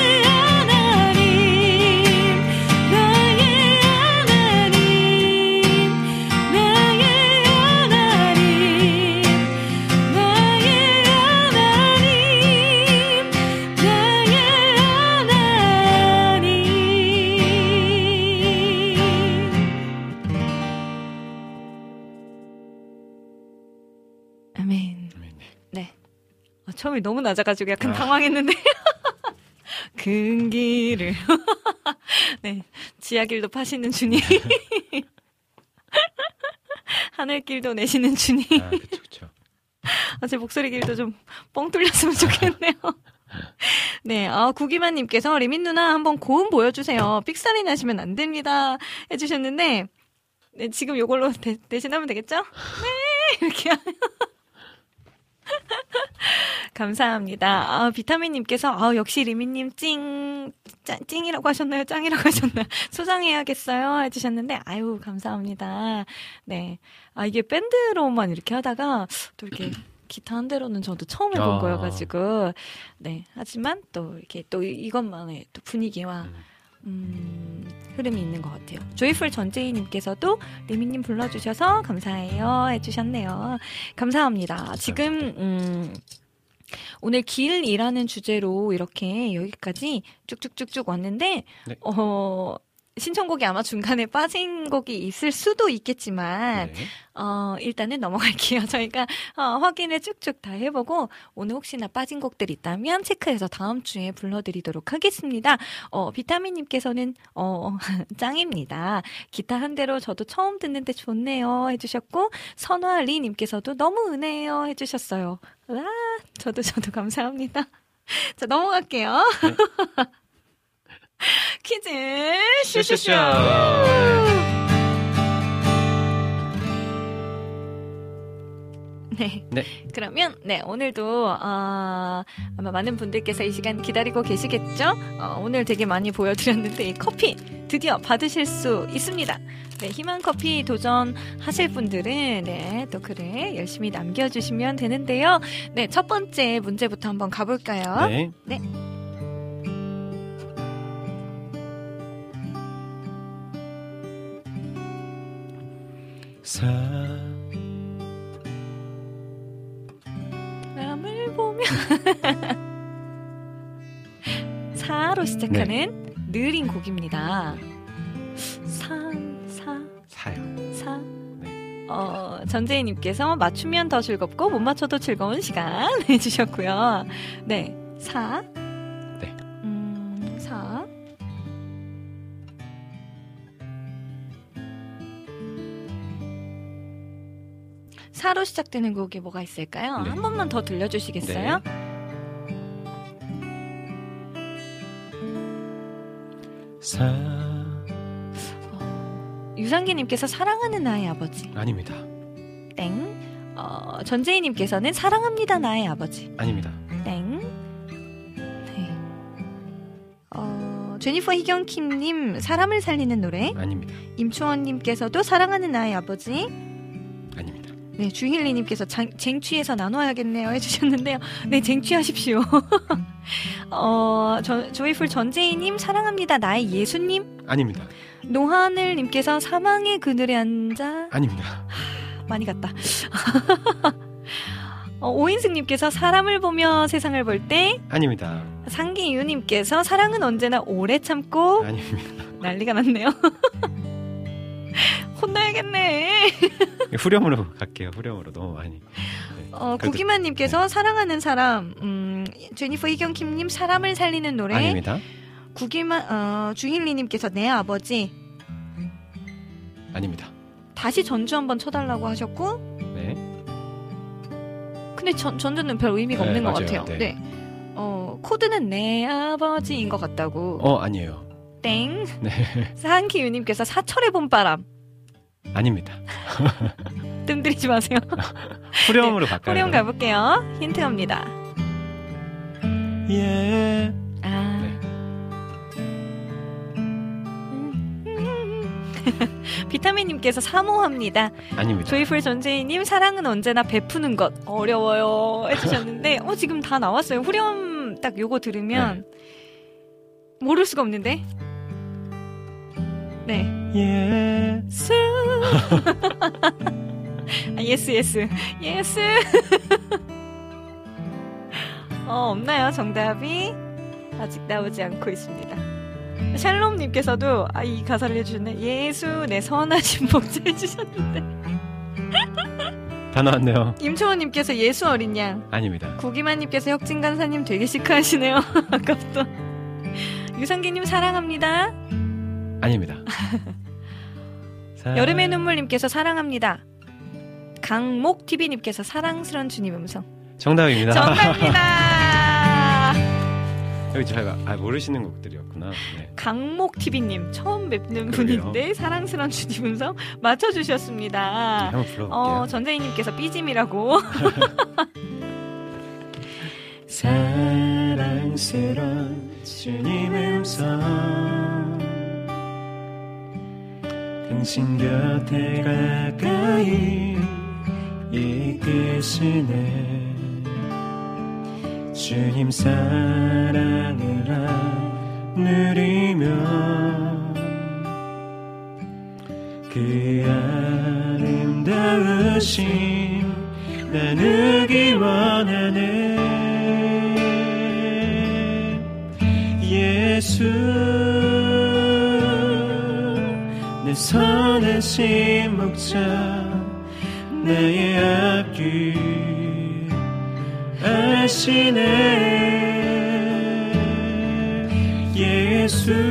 아멘. 네. 처음이 너무 낮아가지고 약간 당황했는데. 큰 길을. 네. 지하길도 파시는 주님. 하늘길도 내시는 주님. 그쵸. 제 목소리 길도 좀 뻥 뚫렸으면 좋겠네요. 네, 구기만님께서 리민 누나 한번 고음 보여주세요. 삑사리 나시면 안 됩니다. 해주셨는데, 네, 지금 요걸로 대신하면 되겠죠? 네! 이렇게 하면. 감사합니다. 비타민님께서, 역시 리미님 찡이라고 하셨나요? 짱이라고 하셨나요? 소장해야겠어요? 해주셨는데, 아유, 감사합니다. 네. 이게 밴드로만 이렇게 하다가, 또 이렇게 기타 한 대로는 저도 처음 해본 거여가지고, 네. 하지만 또 이렇게 또 이것만의 또 분위기와, 흐름이 있는 것 같아요. 조이풀 전재희님께서도 리미님 불러주셔서 감사해요 해주셨네요. 감사합니다. 지금 오늘 길이라는 주제로 이렇게 여기까지 쭉쭉쭉쭉 왔는데 네. 신청곡이 아마 중간에 빠진 곡이 있을 수도 있겠지만 네. 일단은 넘어갈게요. 저희가 확인을 쭉쭉 다 해보고 오늘 혹시나 빠진 곡들 있다면 체크해서 다음 주에 불러드리도록 하겠습니다. 비타민님께서는 짱입니다. 기타 한 대로 저도 처음 듣는데 좋네요 해주셨고 선화리님께서도 너무 은혜해요 해주셨어요. 와, 저도 감사합니다. 자, 넘어갈게요. 네. 퀴즈 쇼쇼쇼. 네. 네. 그러면 오늘도 아마 많은 분들께서 이 시간 기다리고 계시겠죠? 오늘 되게 많이 보여드렸는데 이 커피 드디어 받으실 수 있습니다. 네, 희망 커피 도전하실 분들은 또 글에 열심히 남겨주시면 되는데요. 네, 첫 번째 문제부터 한번 가볼까요? 네. 네. 사람을 보면 사로 시작하는 느린 곡입니다. 사요. 사. 네. 전재희님께서 맞추면 더 즐겁고 못 맞춰도 즐거운 시간 해주셨고요. 네, 사. 네. 사. 사로 시작되는 곡이 뭐가 있을까요? 네. 한 번만 더 들려주시겠어요? 네. 유상기님께서 사랑하는 나의 아버지. 아닙니다. 땡. 전재희님께서는 사랑합니다 나의 아버지. 아닙니다. 땡. 네. 제니퍼 희경킴님 사람을 살리는 노래. 아닙니다. 임초원님께서도 사랑하는 나의 아버지. 아닙니다. 네, 주힐리님께서 쟁취해서 나눠야겠네요 해주셨는데요. 네, 쟁취하십시오. 조이풀 전재희님 사랑합니다 나의 예수님. 아닙니다. 노하늘님께서 사망의 그늘에 앉아. 아닙니다. 많이 갔다. 오인승님께서 사람을 보며 세상을 볼 때. 아닙니다. 상기유님께서 사랑은 언제나 오래 참고. 아닙니다. 난리가 났네요. 혼나야겠네. 후렴으로 갈게요. 후렴으로 너무 많이. 네. 구기만님께서 사랑하는 사람. 제니퍼 희경킴님 사람을 살리는 노래. 아닙니다. 주힐리님께서 내 아버지. 아닙니다. 다시 전주 한번 쳐달라고 하셨고. 네. 근데 전주는 별 의미가 없는 것 같아요. 네. 네. 코드는 내 아버지인 것 같다고. 아니에요. 땡. 네. 사한키유님께서 사철의 봄바람. 아닙니다. 뜸들이지 마세요. 후렴으로 갈까요? 후렴 가볼게요. 힌트 갑니다. 예. 네. 비타민님께서 사모합니다. 아닙니다. 조이풀 전재희님 사랑은 언제나 베푸는 것. 어려워요 해주셨는데 지금 다 나왔어요. 후렴 딱 요거 들으면 모를 수가 없는데. 네. 예스. 예스. 없나요? 정답이 아직 나오지 않고 있습니다. 샬롬님께서도 이 가사를 해주셨네. 예수 내 선하신 복제 해주셨는데. 다 나왔네요. 임초원님께서 예수 어린 양. 아닙니다. 구기만님께서 혁진간사님 되게 시크하시네요. 아깝다. 유상기님 사랑합니다. 아닙니다. 여름의 눈물님께서 사랑합니다. 강목TV님께서 사랑스런 주님 음성. 정답입니다. 정답입니다. 여기 제가 모르시는 곡들이었구나. 네. 강목TV님 처음 뵙는 그러게요. 분인데 사랑스러운 주님 음성 맞춰주셨습니다. 한번 불러볼게요. 전재희님께서 삐짐이라고. 사랑스러운 주님 음성 당신 곁에 가까이 이끄시네 주님 사랑을 누리며 그 아름다우심 나누기 원하네 예수 내 선하신 목자 나의 앞길 아시네 예수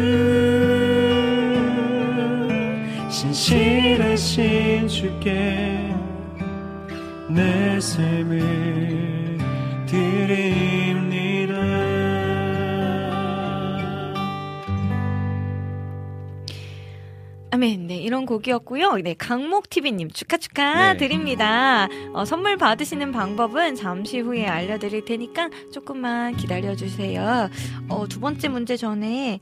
신실하신 주께 내 삶을 드립니다. 아멘. 네, 이런 곡이었고요. 네, 강목TV님 축하 네. 드립니다. 선물 받으시는 방법은 잠시 후에 알려드릴 테니까 조금만 기다려주세요. 두 번째 문제 전에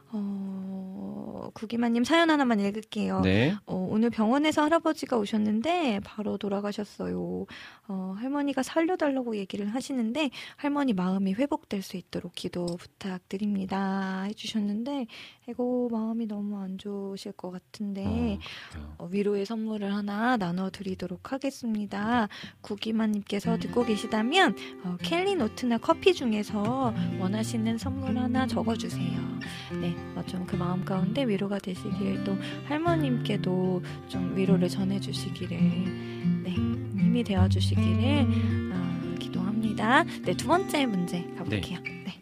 구기만님 사연 하나만 읽을게요. 네. 오늘 병원에서 할아버지가 오셨는데 바로 돌아가셨어요. 할머니가 살려달라고 얘기를 하시는데 할머니 마음이 회복될 수 있도록 기도 부탁드립니다 해주셨는데 이거 마음이 너무 안 좋으실 것 같은데 위로의 선물을 하나 나눠드리도록 하겠습니다. 구기만님께서 듣고 계시다면 캘리 노트나 커피 중에서 원하시는 선물 하나 적어주세요. 네, 좀 그 마음 가운데 위로가 되시길 또 할머님께도 좀 위로를 전해주시기를 네, 힘이 되어주시기를 기도합니다. 네, 두 번째 문제 가볼게요. 네.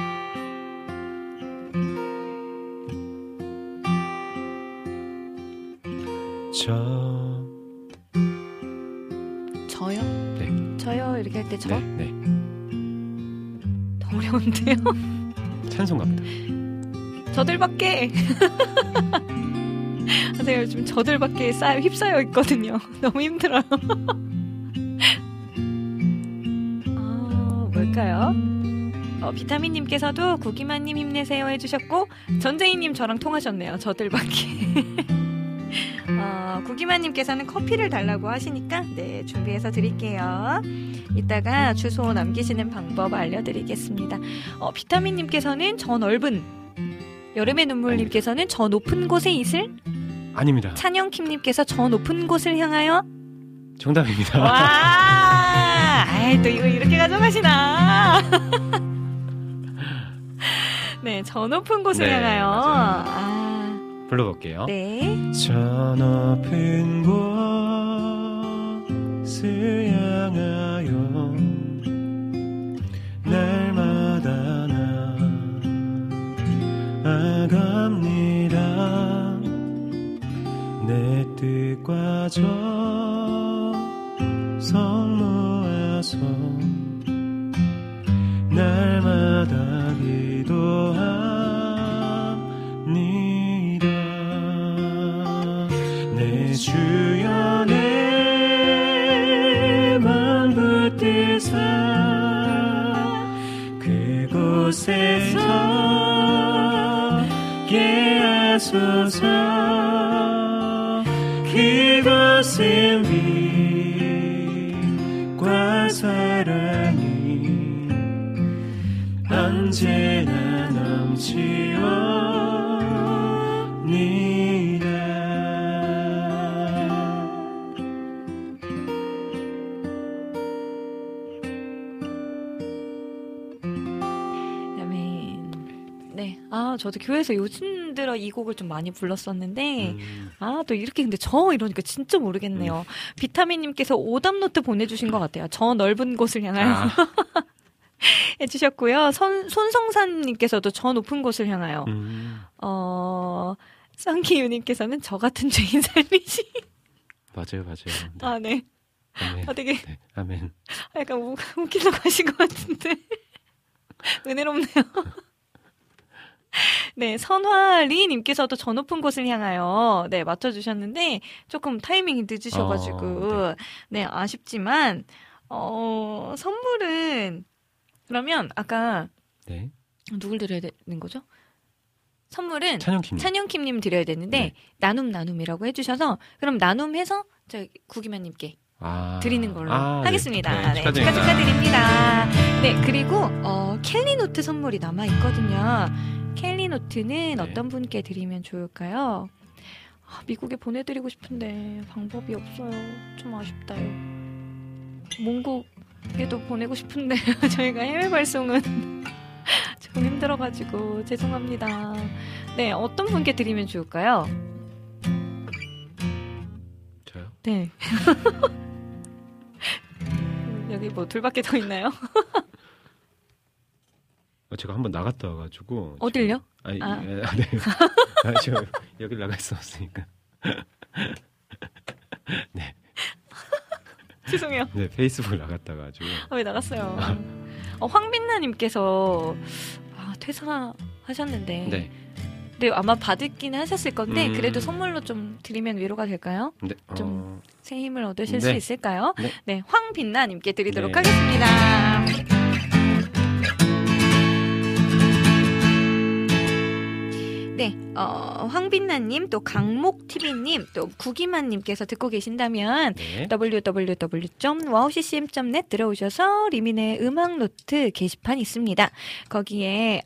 저요? 네. 저요 이렇게 할 때 저? 네. 더 어려운데요? 찬송 갑니다. 저들밖에 제가 요즘 저들밖에 휩싸여 있거든요. 너무 힘들어요. 뭘까요? 비타민님께서도 구기만님 힘내세요 해주셨고 전재희님 저랑 통하셨네요. 저들밖에. 구기만님께서는 커피를 달라고 하시니까 네 준비해서 드릴게요. 이따가 주소 남기시는 방법 알려드리겠습니다. 비타민님께서는 저 넓은 여름의 눈물님께서는 저 높은 곳에 있을 아닙니다. 찬영킴님께서 저 높은 곳을 향하여 정답입니다. 와, 또 이거 이렇게 가져가시나? 네, 저 높은 곳을 네, 향하여. 불러볼게요. 네. 저 높은 곳을 향하여 날마다 나아갑니다. 내 뜻과 정성 모아서 날마다 기도합니다. 내 주여 내 맘 붙드사 그곳에서 깨하소서. 그것은 빛과 사랑이 언제나 넘치옵니다. 네. 저도 교회에서 요즘 들어 이 곡을 좀 많이 불렀었는데, 또 이렇게 근데 저 이러니까 진짜 모르겠네요. 비타민님께서 오답노트 보내주신 것 같아요. 저 넓은 곳을 향하여. 해주셨고요. 손성산님께서도 저 높은 곳을 향하여. 썬기유님께서는 저 같은 죄인 삶이지. 맞아요. 네. 아멘. 되게. 네, 아멘. 약간 웃기려고 하신 것 같은데. 은혜롭네요. 네, 선화리님께서도 저 높은 곳을 향하여 네 맞춰주셨는데 조금 타이밍이 늦으셔가지고 네 아쉽지만 선물은 그러면 아까 네. 누굴 드려야 되는 거죠? 선물은 찬영킴. 찬영킴님 드려야 되는데 네. 나눔이라고 해주셔서 그럼 나눔해서 저희 구기만님께 드리는 걸로 하겠습니다. 네, 네, 축하드립니다. 네, 그리고 캘리노트 선물이 남아 있거든요. 캘리노트는 어떤 분께 드리면 좋을까요? 미국에 보내드리고 싶은데 방법이 없어요. 좀 아쉽다요. 몽국에도 보내고 싶은데 저희가 해외 발송은 좀 힘들어가지고 죄송합니다. 네, 어떤 분께 드리면 좋을까요? 저요? 네. 여기 뭐 둘밖에 더 있나요? 제가 한번 나갔다 와가지고. 어딜요? 네. 저 여기 나갈 수 없으니까. 네. 죄송해요. 네, 페이스북 나갔다 가지고. 왜 나갔어요? 황빈나님께서 퇴사하셨는데. 네. 네, 아마 받았긴 하셨을 건데 그래도 선물로 좀 드리면 위로가 될까요? 네. 좀 새 힘을 얻으실 네. 수 있을까요? 네. 네, 황빈나님께 드리도록 네. 하겠습니다. 네, 황빈나님, 또 강목TV님, 또 구기만님께서 듣고 계신다면 네. www.wowccm.net 들어오셔서 리민의 음악노트 게시판 있습니다. 거기에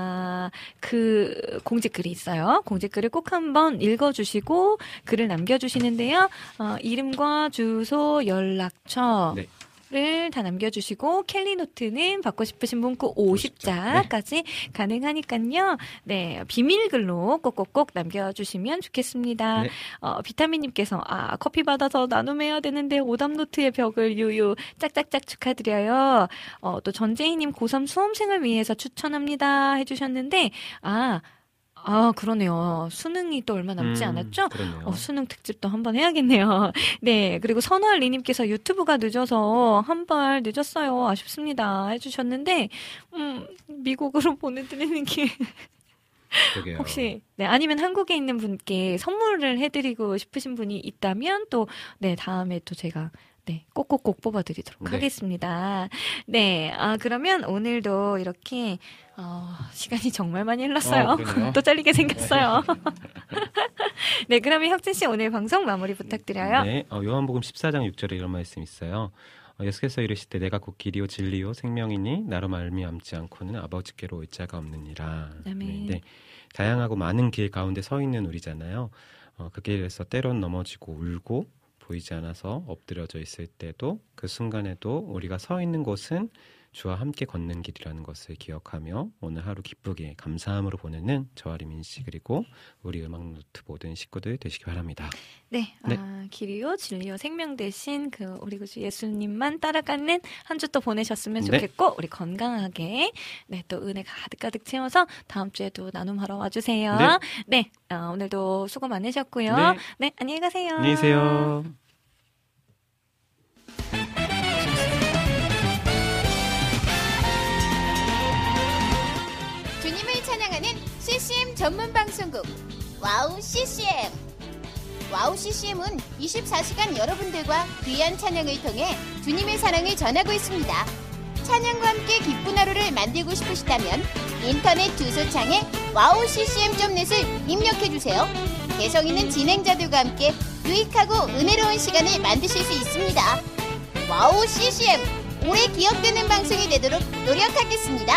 그 공지글이 있어요. 공지글을 꼭 한번 읽어주시고 글을 남겨주시는데요. 이름과 주소, 연락처. 네. 를 다 남겨주시고 캘리노트는 받고 싶으신 분 꼭 50자까지 가능하니까요. 네, 비밀글로 꼭꼭꼭 남겨주시면 좋겠습니다. 네. 비타민님께서 커피 받아서 나눔해야 되는데 오답노트의 벽을 유유 짝짝짝 축하드려요. 또 전재희님 고3 수험생을 위해서 추천합니다 해주셨는데 그러네요. 수능이 또 얼마 남지 않았죠? 그러네요. 수능 특집도 한번 해야겠네요. 네, 그리고 선화리님께서 유튜브가 늦어서 한 발 늦었어요. 아쉽습니다. 해주셨는데, 미국으로 보내드리는 게 그러게요. 혹시 아니면 한국에 있는 분께 선물을 해드리고 싶으신 분이 있다면 또 다음에 또 제가 꼭꼭꼭 뽑아드리도록 하겠습니다. 네, 그러면 오늘도 이렇게 시간이 정말 많이 흘렀어요. 또 잘리게 생겼어요. 네, 그러면 혁진 씨 오늘 방송 마무리 부탁드려요. 네, 요한복음 14장 6절에 이런 말씀이 있어요. 예수께서 이르시되 내가 곧 길이요 진리요 생명이니 나로 말미암지 않고는 아버지께로 올 자가 없느니라. 아멘. 네, 다양하고 많은 길 가운데 서 있는 우리잖아요. 그 길에서 때론 넘어지고 울고 보이지 않아서 엎드려져 있을 때도 그 순간에도 우리가 서 있는 곳은 주와 함께 걷는 길이라는 것을 기억하며 오늘 하루 기쁘게 감사함으로 보내는 저와 리민 씨 그리고 우리 음악노트 모든 식구들 되시기 바랍니다. 네, 길이요 진리요 생명 대신 우리 구주 예수님만 따라가는 한 주 또 보내셨으면 좋겠고 우리 건강하게 또 은혜 가득가득 채워서 다음 주에도 나눔하러 와주세요. 네, 오늘도 수고 많으셨고요. 네, 안녕히 가세요. 안녕히 계세요. 주님을 찬양하는 CCM 전문 방송국 와우 CCM. 와우 CCM은 24시간 여러분들과 귀한 찬양을 통해 주님의 사랑을 전하고 있습니다. 찬양과 함께 기쁜 하루를 만들고 싶으시다면 인터넷 주소창에 wowccm.net을 입력해주세요. 개성 있는 진행자들과 함께 유익하고 은혜로운 시간을 만드실 수 있습니다. 와우 CCM, 오래 기억되는 방송이 되도록 노력하겠습니다.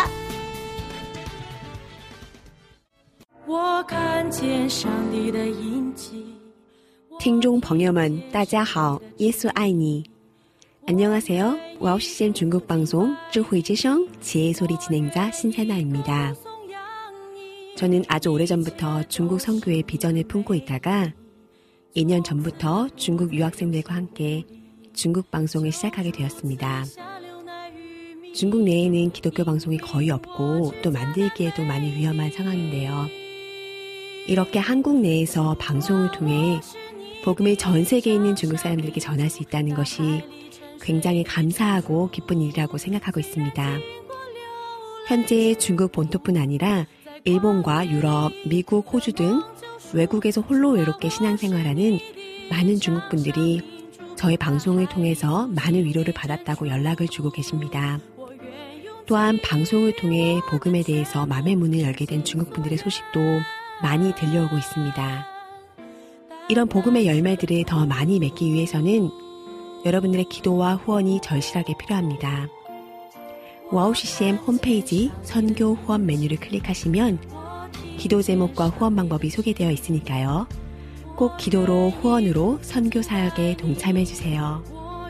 我看见上帝的印记。 听众朋友们，大家好，耶稣爱你。 안녕하세요. 와우 CCM 중국 방송智慧之声 지혜의 소리 진행자 신세나입니다. 저는 아주 오래전부터 중국 선교의 비전을 품고 있다가 2년 전부터 중국 유학생들과 함께 중국 방송을 시작하게 되었습니다. 중국 내에는 기독교 방송이 거의 없고 또 만들기에도 많이 위험한 상황인데요. 이렇게 한국 내에서 방송을 통해 복음을 전 세계에 있는 중국 사람들에게 전할 수 있다는 것이 굉장히 감사하고 기쁜 일이라고 생각하고 있습니다. 현재 중국 본토뿐 아니라 일본과 유럽, 미국, 호주 등 외국에서 홀로 외롭게 신앙생활하는 많은 중국 분들이 저희 방송을 통해서 많은 위로를 받았다고 연락을 주고 계십니다. 또한 방송을 통해 복음에 대해서 마음의 문을 열게 된 중국 분들의 소식도 많이 들려오고 있습니다. 이런 복음의 열매들을 더 많이 맺기 위해서는 여러분들의 기도와 후원이 절실하게 필요합니다. 와우 CCM 홈페이지 선교 후원 메뉴를 클릭하시면 기도 제목과 후원 방법이 소개되어 있으니까요. 꼭 기도로 후원으로 선교 사역에 동참해 주세요.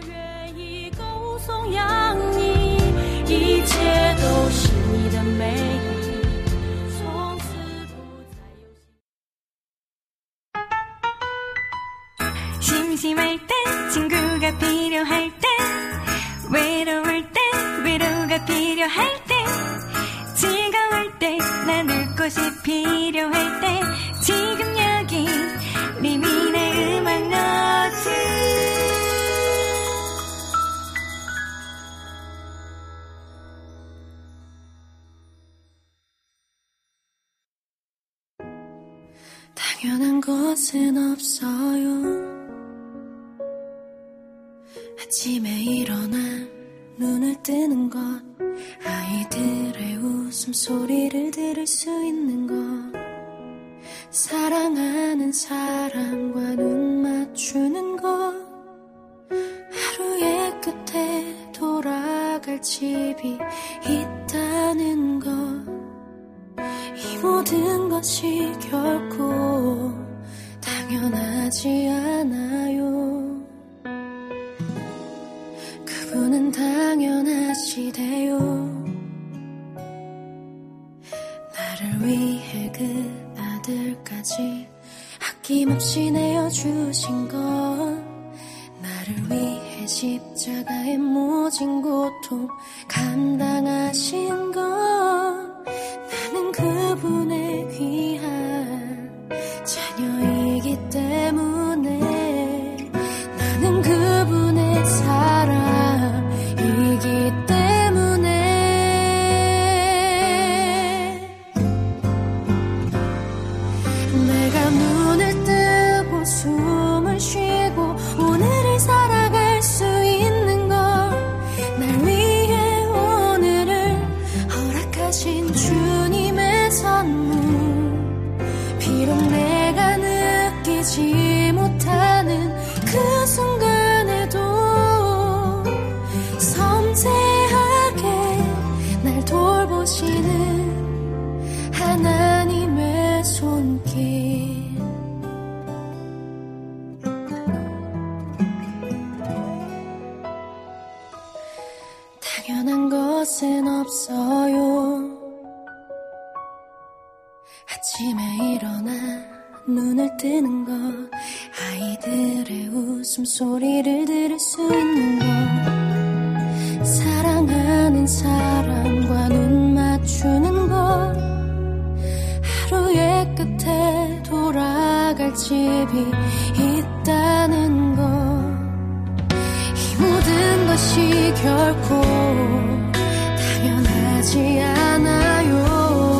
심심할 때 친구가 필요할 때 외로울 때 위로가 필요할 때 즐거울 때 나눌 곳이 필요할 때 지금 여기 리민의 음악 노트 당연한 것은 없어요. 아침에 일어나 눈을 뜨는 것 아이들의 웃음소리를 들을 수 있는 것 사랑하는 사람과 눈 맞추는 것 하루의 끝에 돌아갈 집이 있다는 것 이 모든 것이 결코 당연하지 않아요. 그분은 당연하시대요. 나를 위해 그 아들까지 아낌없이 내어주신 것 나를 위해 십자가의 모진 고통 감당하신 것 나는 그분의 귀한 자녀이기 때문에 나는 그분의 사람이기 때문에 내가 눈을 뜨고 숨을 쉬고 오늘을 살아갈 수 있는 걸 날 위해 오늘을 허락하신 주님의 선물 비록 내가 느끼지 못하는 그 순간에도 섬세하게 날 돌보시는 하나님의 손길 당연한 것은 없어요. 아침에 일어나 눈을 뜨는 것 아이들의 웃음소리를 들을 수 있는 것 사랑하는 사람과 눈 맞추는 것 하루의 끝에 돌아갈 집이 있다는 것 이 모든 것이 결코 당연하지 않아요.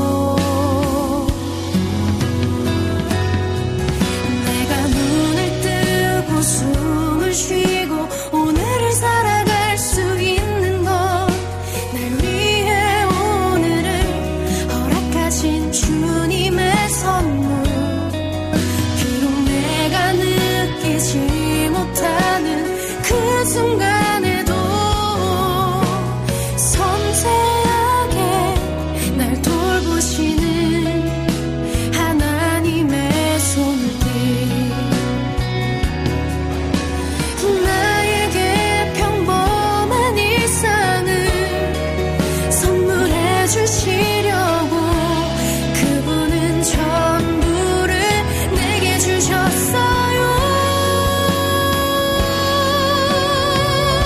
숨을 쉬고 오늘을 살아갈 수 있는 것 날 위해 오늘을 허락하신 주님의 선물 비록 내가 느끼지 못하는 그 순간에도 섬세하게 날 돌보시는 하나님의 손길 주시려고 그분은 전부를 내게 주셨어요.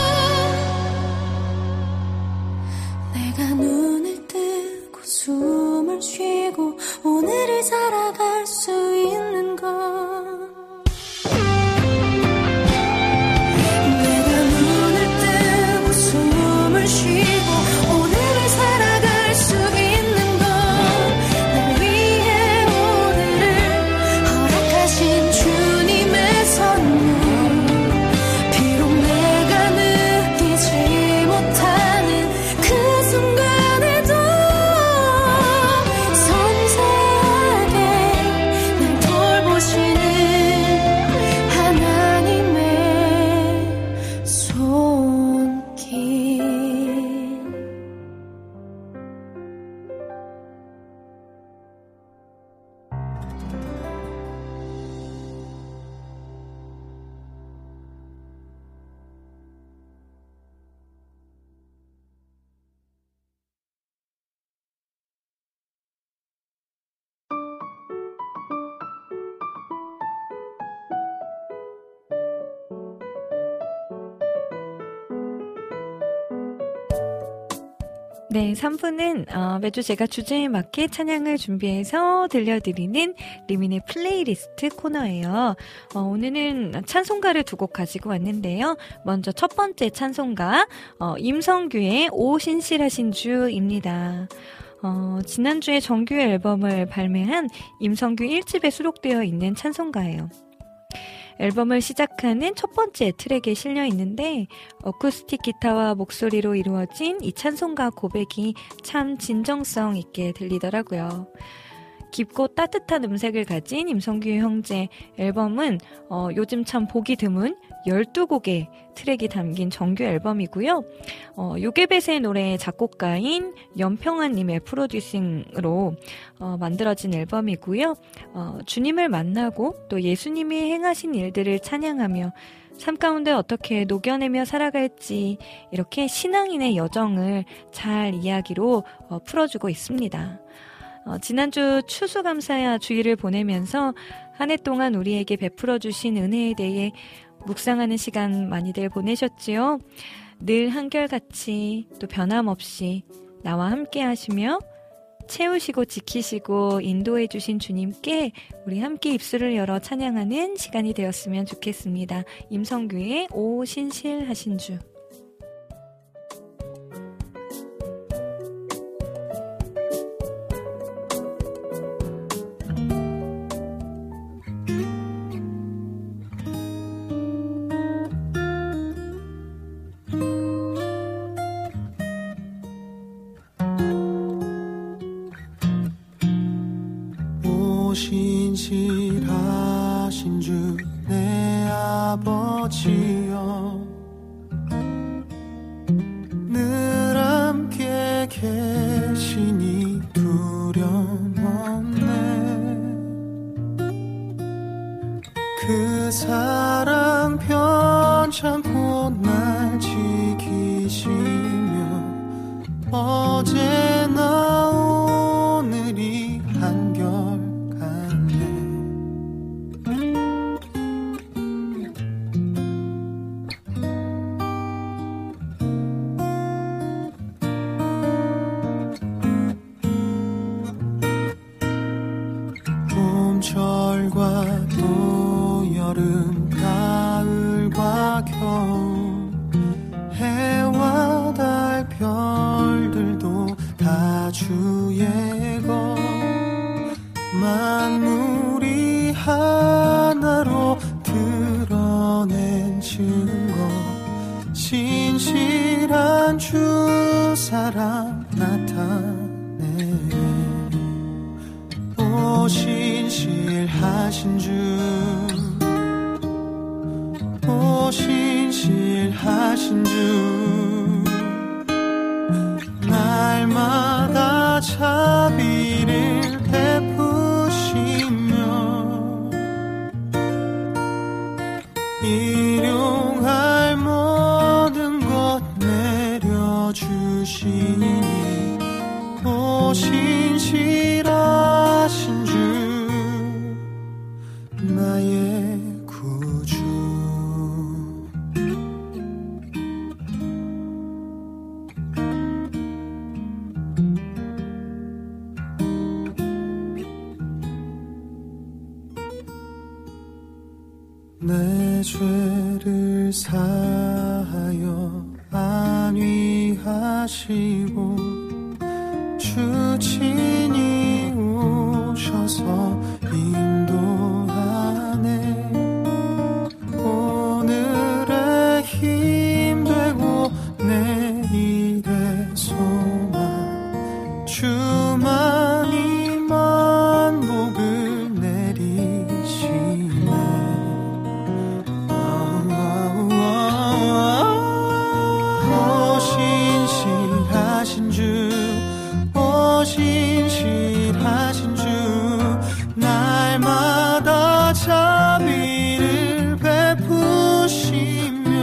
네, 3부는 매주 제가 주제에 맞게 찬양을 준비해서 들려드리는 리민의 플레이리스트 코너예요. 오늘은 찬송가를 두 곡 가지고 왔는데요. 먼저 첫 번째 찬송가 임성규의 오 신실하신 주입니다. 지난주에 정규 앨범을 발매한 임성규 1집에 수록되어 있는 찬송가예요. 앨범을 시작하는 첫 번째 트랙에 실려 있는데 어쿠스틱 기타와 목소리로 이루어진 이 찬송가 고백이 참 진정성 있게 들리더라고요. 깊고 따뜻한 음색을 가진 임성규 형제 앨범은 요즘 참 보기 드문 12곡의 트랙이 담긴 정규 앨범이고요. 요괴벳의 노래 작곡가인 연평아님의 프로듀싱으로 만들어진 앨범이고요. 주님을 만나고 또 예수님이 행하신 일들을 찬양하며 삶 가운데 어떻게 녹여내며 살아갈지 이렇게 신앙인의 여정을 잘 이야기로 풀어주고 있습니다. 지난주 추수감사야 주일을 보내면서 한 해 동안 우리에게 베풀어 주신 은혜에 대해 묵상하는 시간 많이들 보내셨지요? 늘 한결같이 또 변함없이 나와 함께 하시며 채우시고 지키시고 인도해 주신 주님께 우리 함께 입술을 열어 찬양하는 시간이 되었으면 좋겠습니다. 임성규의 오 신실하신 주. 신실하신 주 내 아버지여 늘 함께 계시니 두려움없네 그 사랑 편찮고 날 지키시며 어제나 오늘이 한결 봄철과 또 여름 가을과 겨울 해와 달 별들도 다 주의 것 만물이 하나로 드러낸 증거 신실한 주 사랑 나타내 오 신실하신 주 오 신실하신 주 날마다 자비를 베푸시며 일용할 모든 것 내려주시니 오 신실하신 주 나의 구주 내 죄를 사하여 안위하시고 주 친히 오셔서 인도하네 오늘의 힘 되고 내일의 소망 주만이 만복을 내리시네 오 신실하신 주 오 신실하신 주 날마다 자비를 베푸시며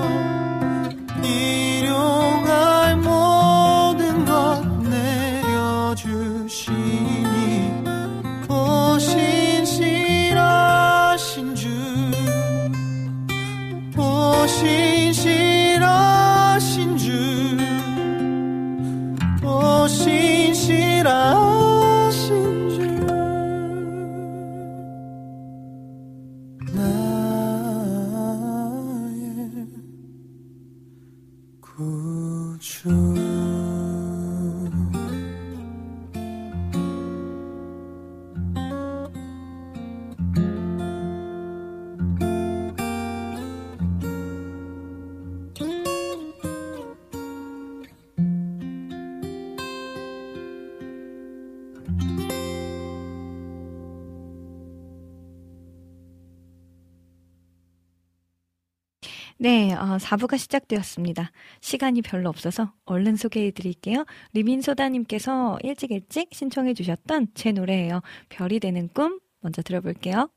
일용할 모든 것 내려주시니 오 신실하신 주 오 신실하신 주 우주 네, 4부가 시작되었습니다. 시간이 별로 없어서 얼른 소개해드릴게요. 리민소다님께서 일찍 신청해 주셨던 제 노래예요. 별이 되는 꿈 먼저 들어볼게요.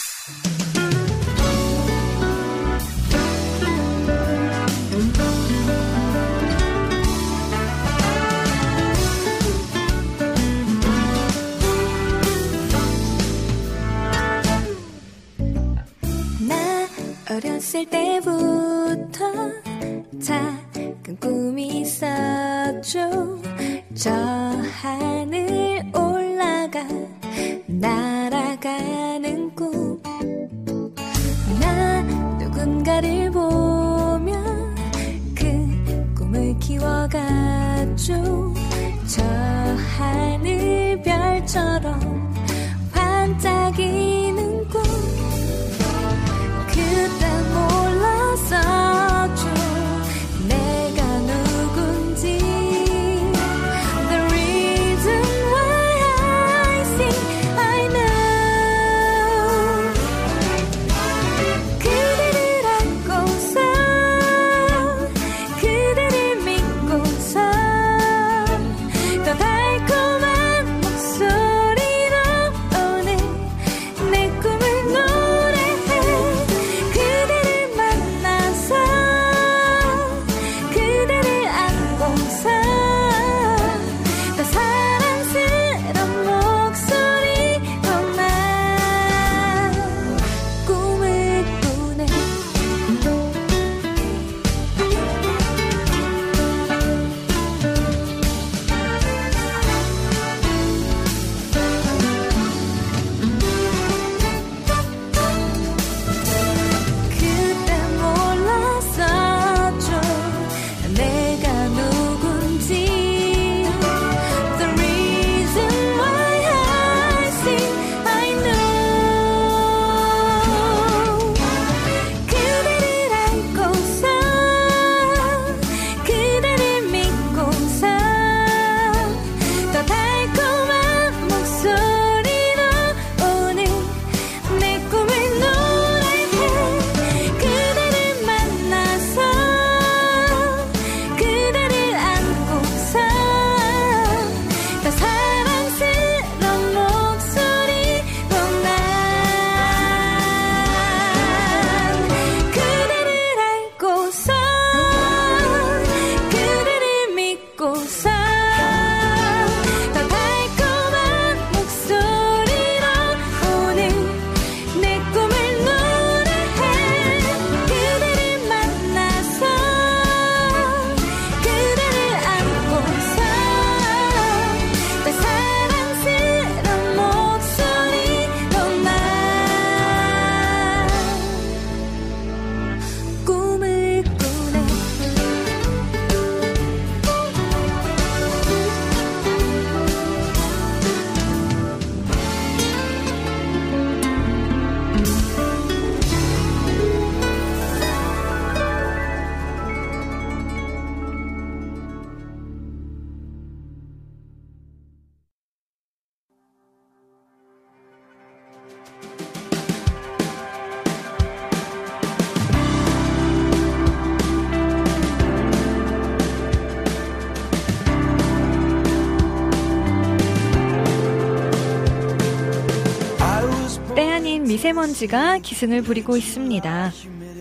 어렸을 때부터 작은 꿈이 있었죠. 저 하늘 올라가 날아가는 꿈. 나 누군가를 보며 그 꿈을 키워갔죠. 저 하늘 별처럼 반짝이는 꿈. 그때 몰랐었죠 내가 누군지. The reason why I think I know. 그대를 안고서 그대를 믿고서 더 달콤한 목소리로 오늘 내 꿈을 미세먼지가 기승을 부리고 있습니다.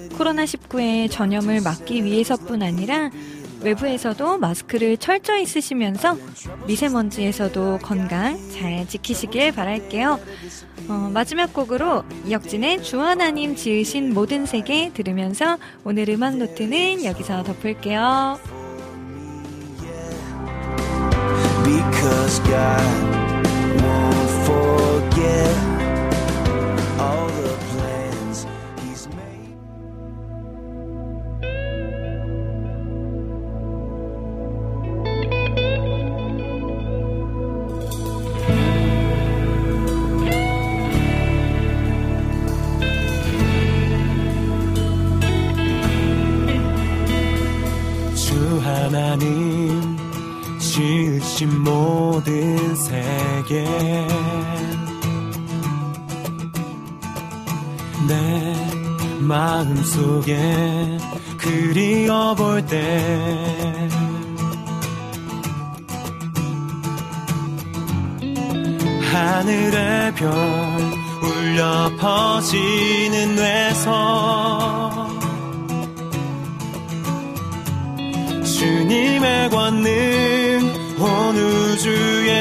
코로나19의 전염을 막기 위해서뿐 아니라 외부에서도 마스크를 철저히 쓰시면서 미세먼지에서도 건강 잘 지키시길 바랄게요. 마지막 곡으로 이혁진의 주하나님 지으신 모든 세계 들으면서 오늘 음악 노트는 여기서 덮을게요. Because God won't forget all the plans He's made. 하나님 지으신 모든 세계 내 마음속에 그리워볼 때 하늘의 별 울려 퍼지는 뇌서 주님의 권능 온 우주에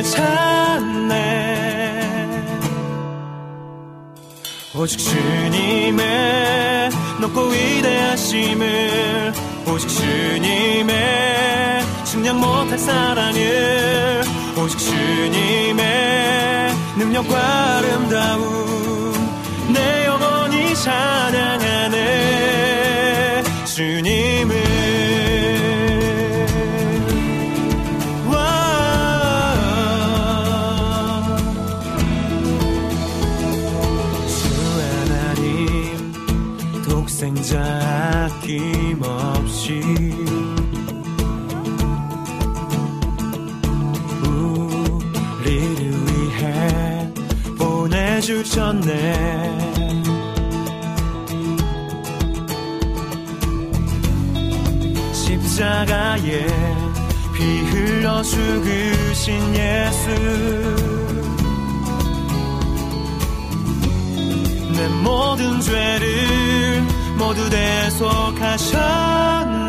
찬네 오직 주님의 높고 위대하심을 오직 주님의 측량 못할 사랑을 오직 주님의 능력과 아름다움 내 영혼이 찬양하네 주님을 주 하나님 독생자 아낌없이 보내주셨네 십자가에 피 흘러 죽으신 예수 내 모든 죄를 모두 대속하셨네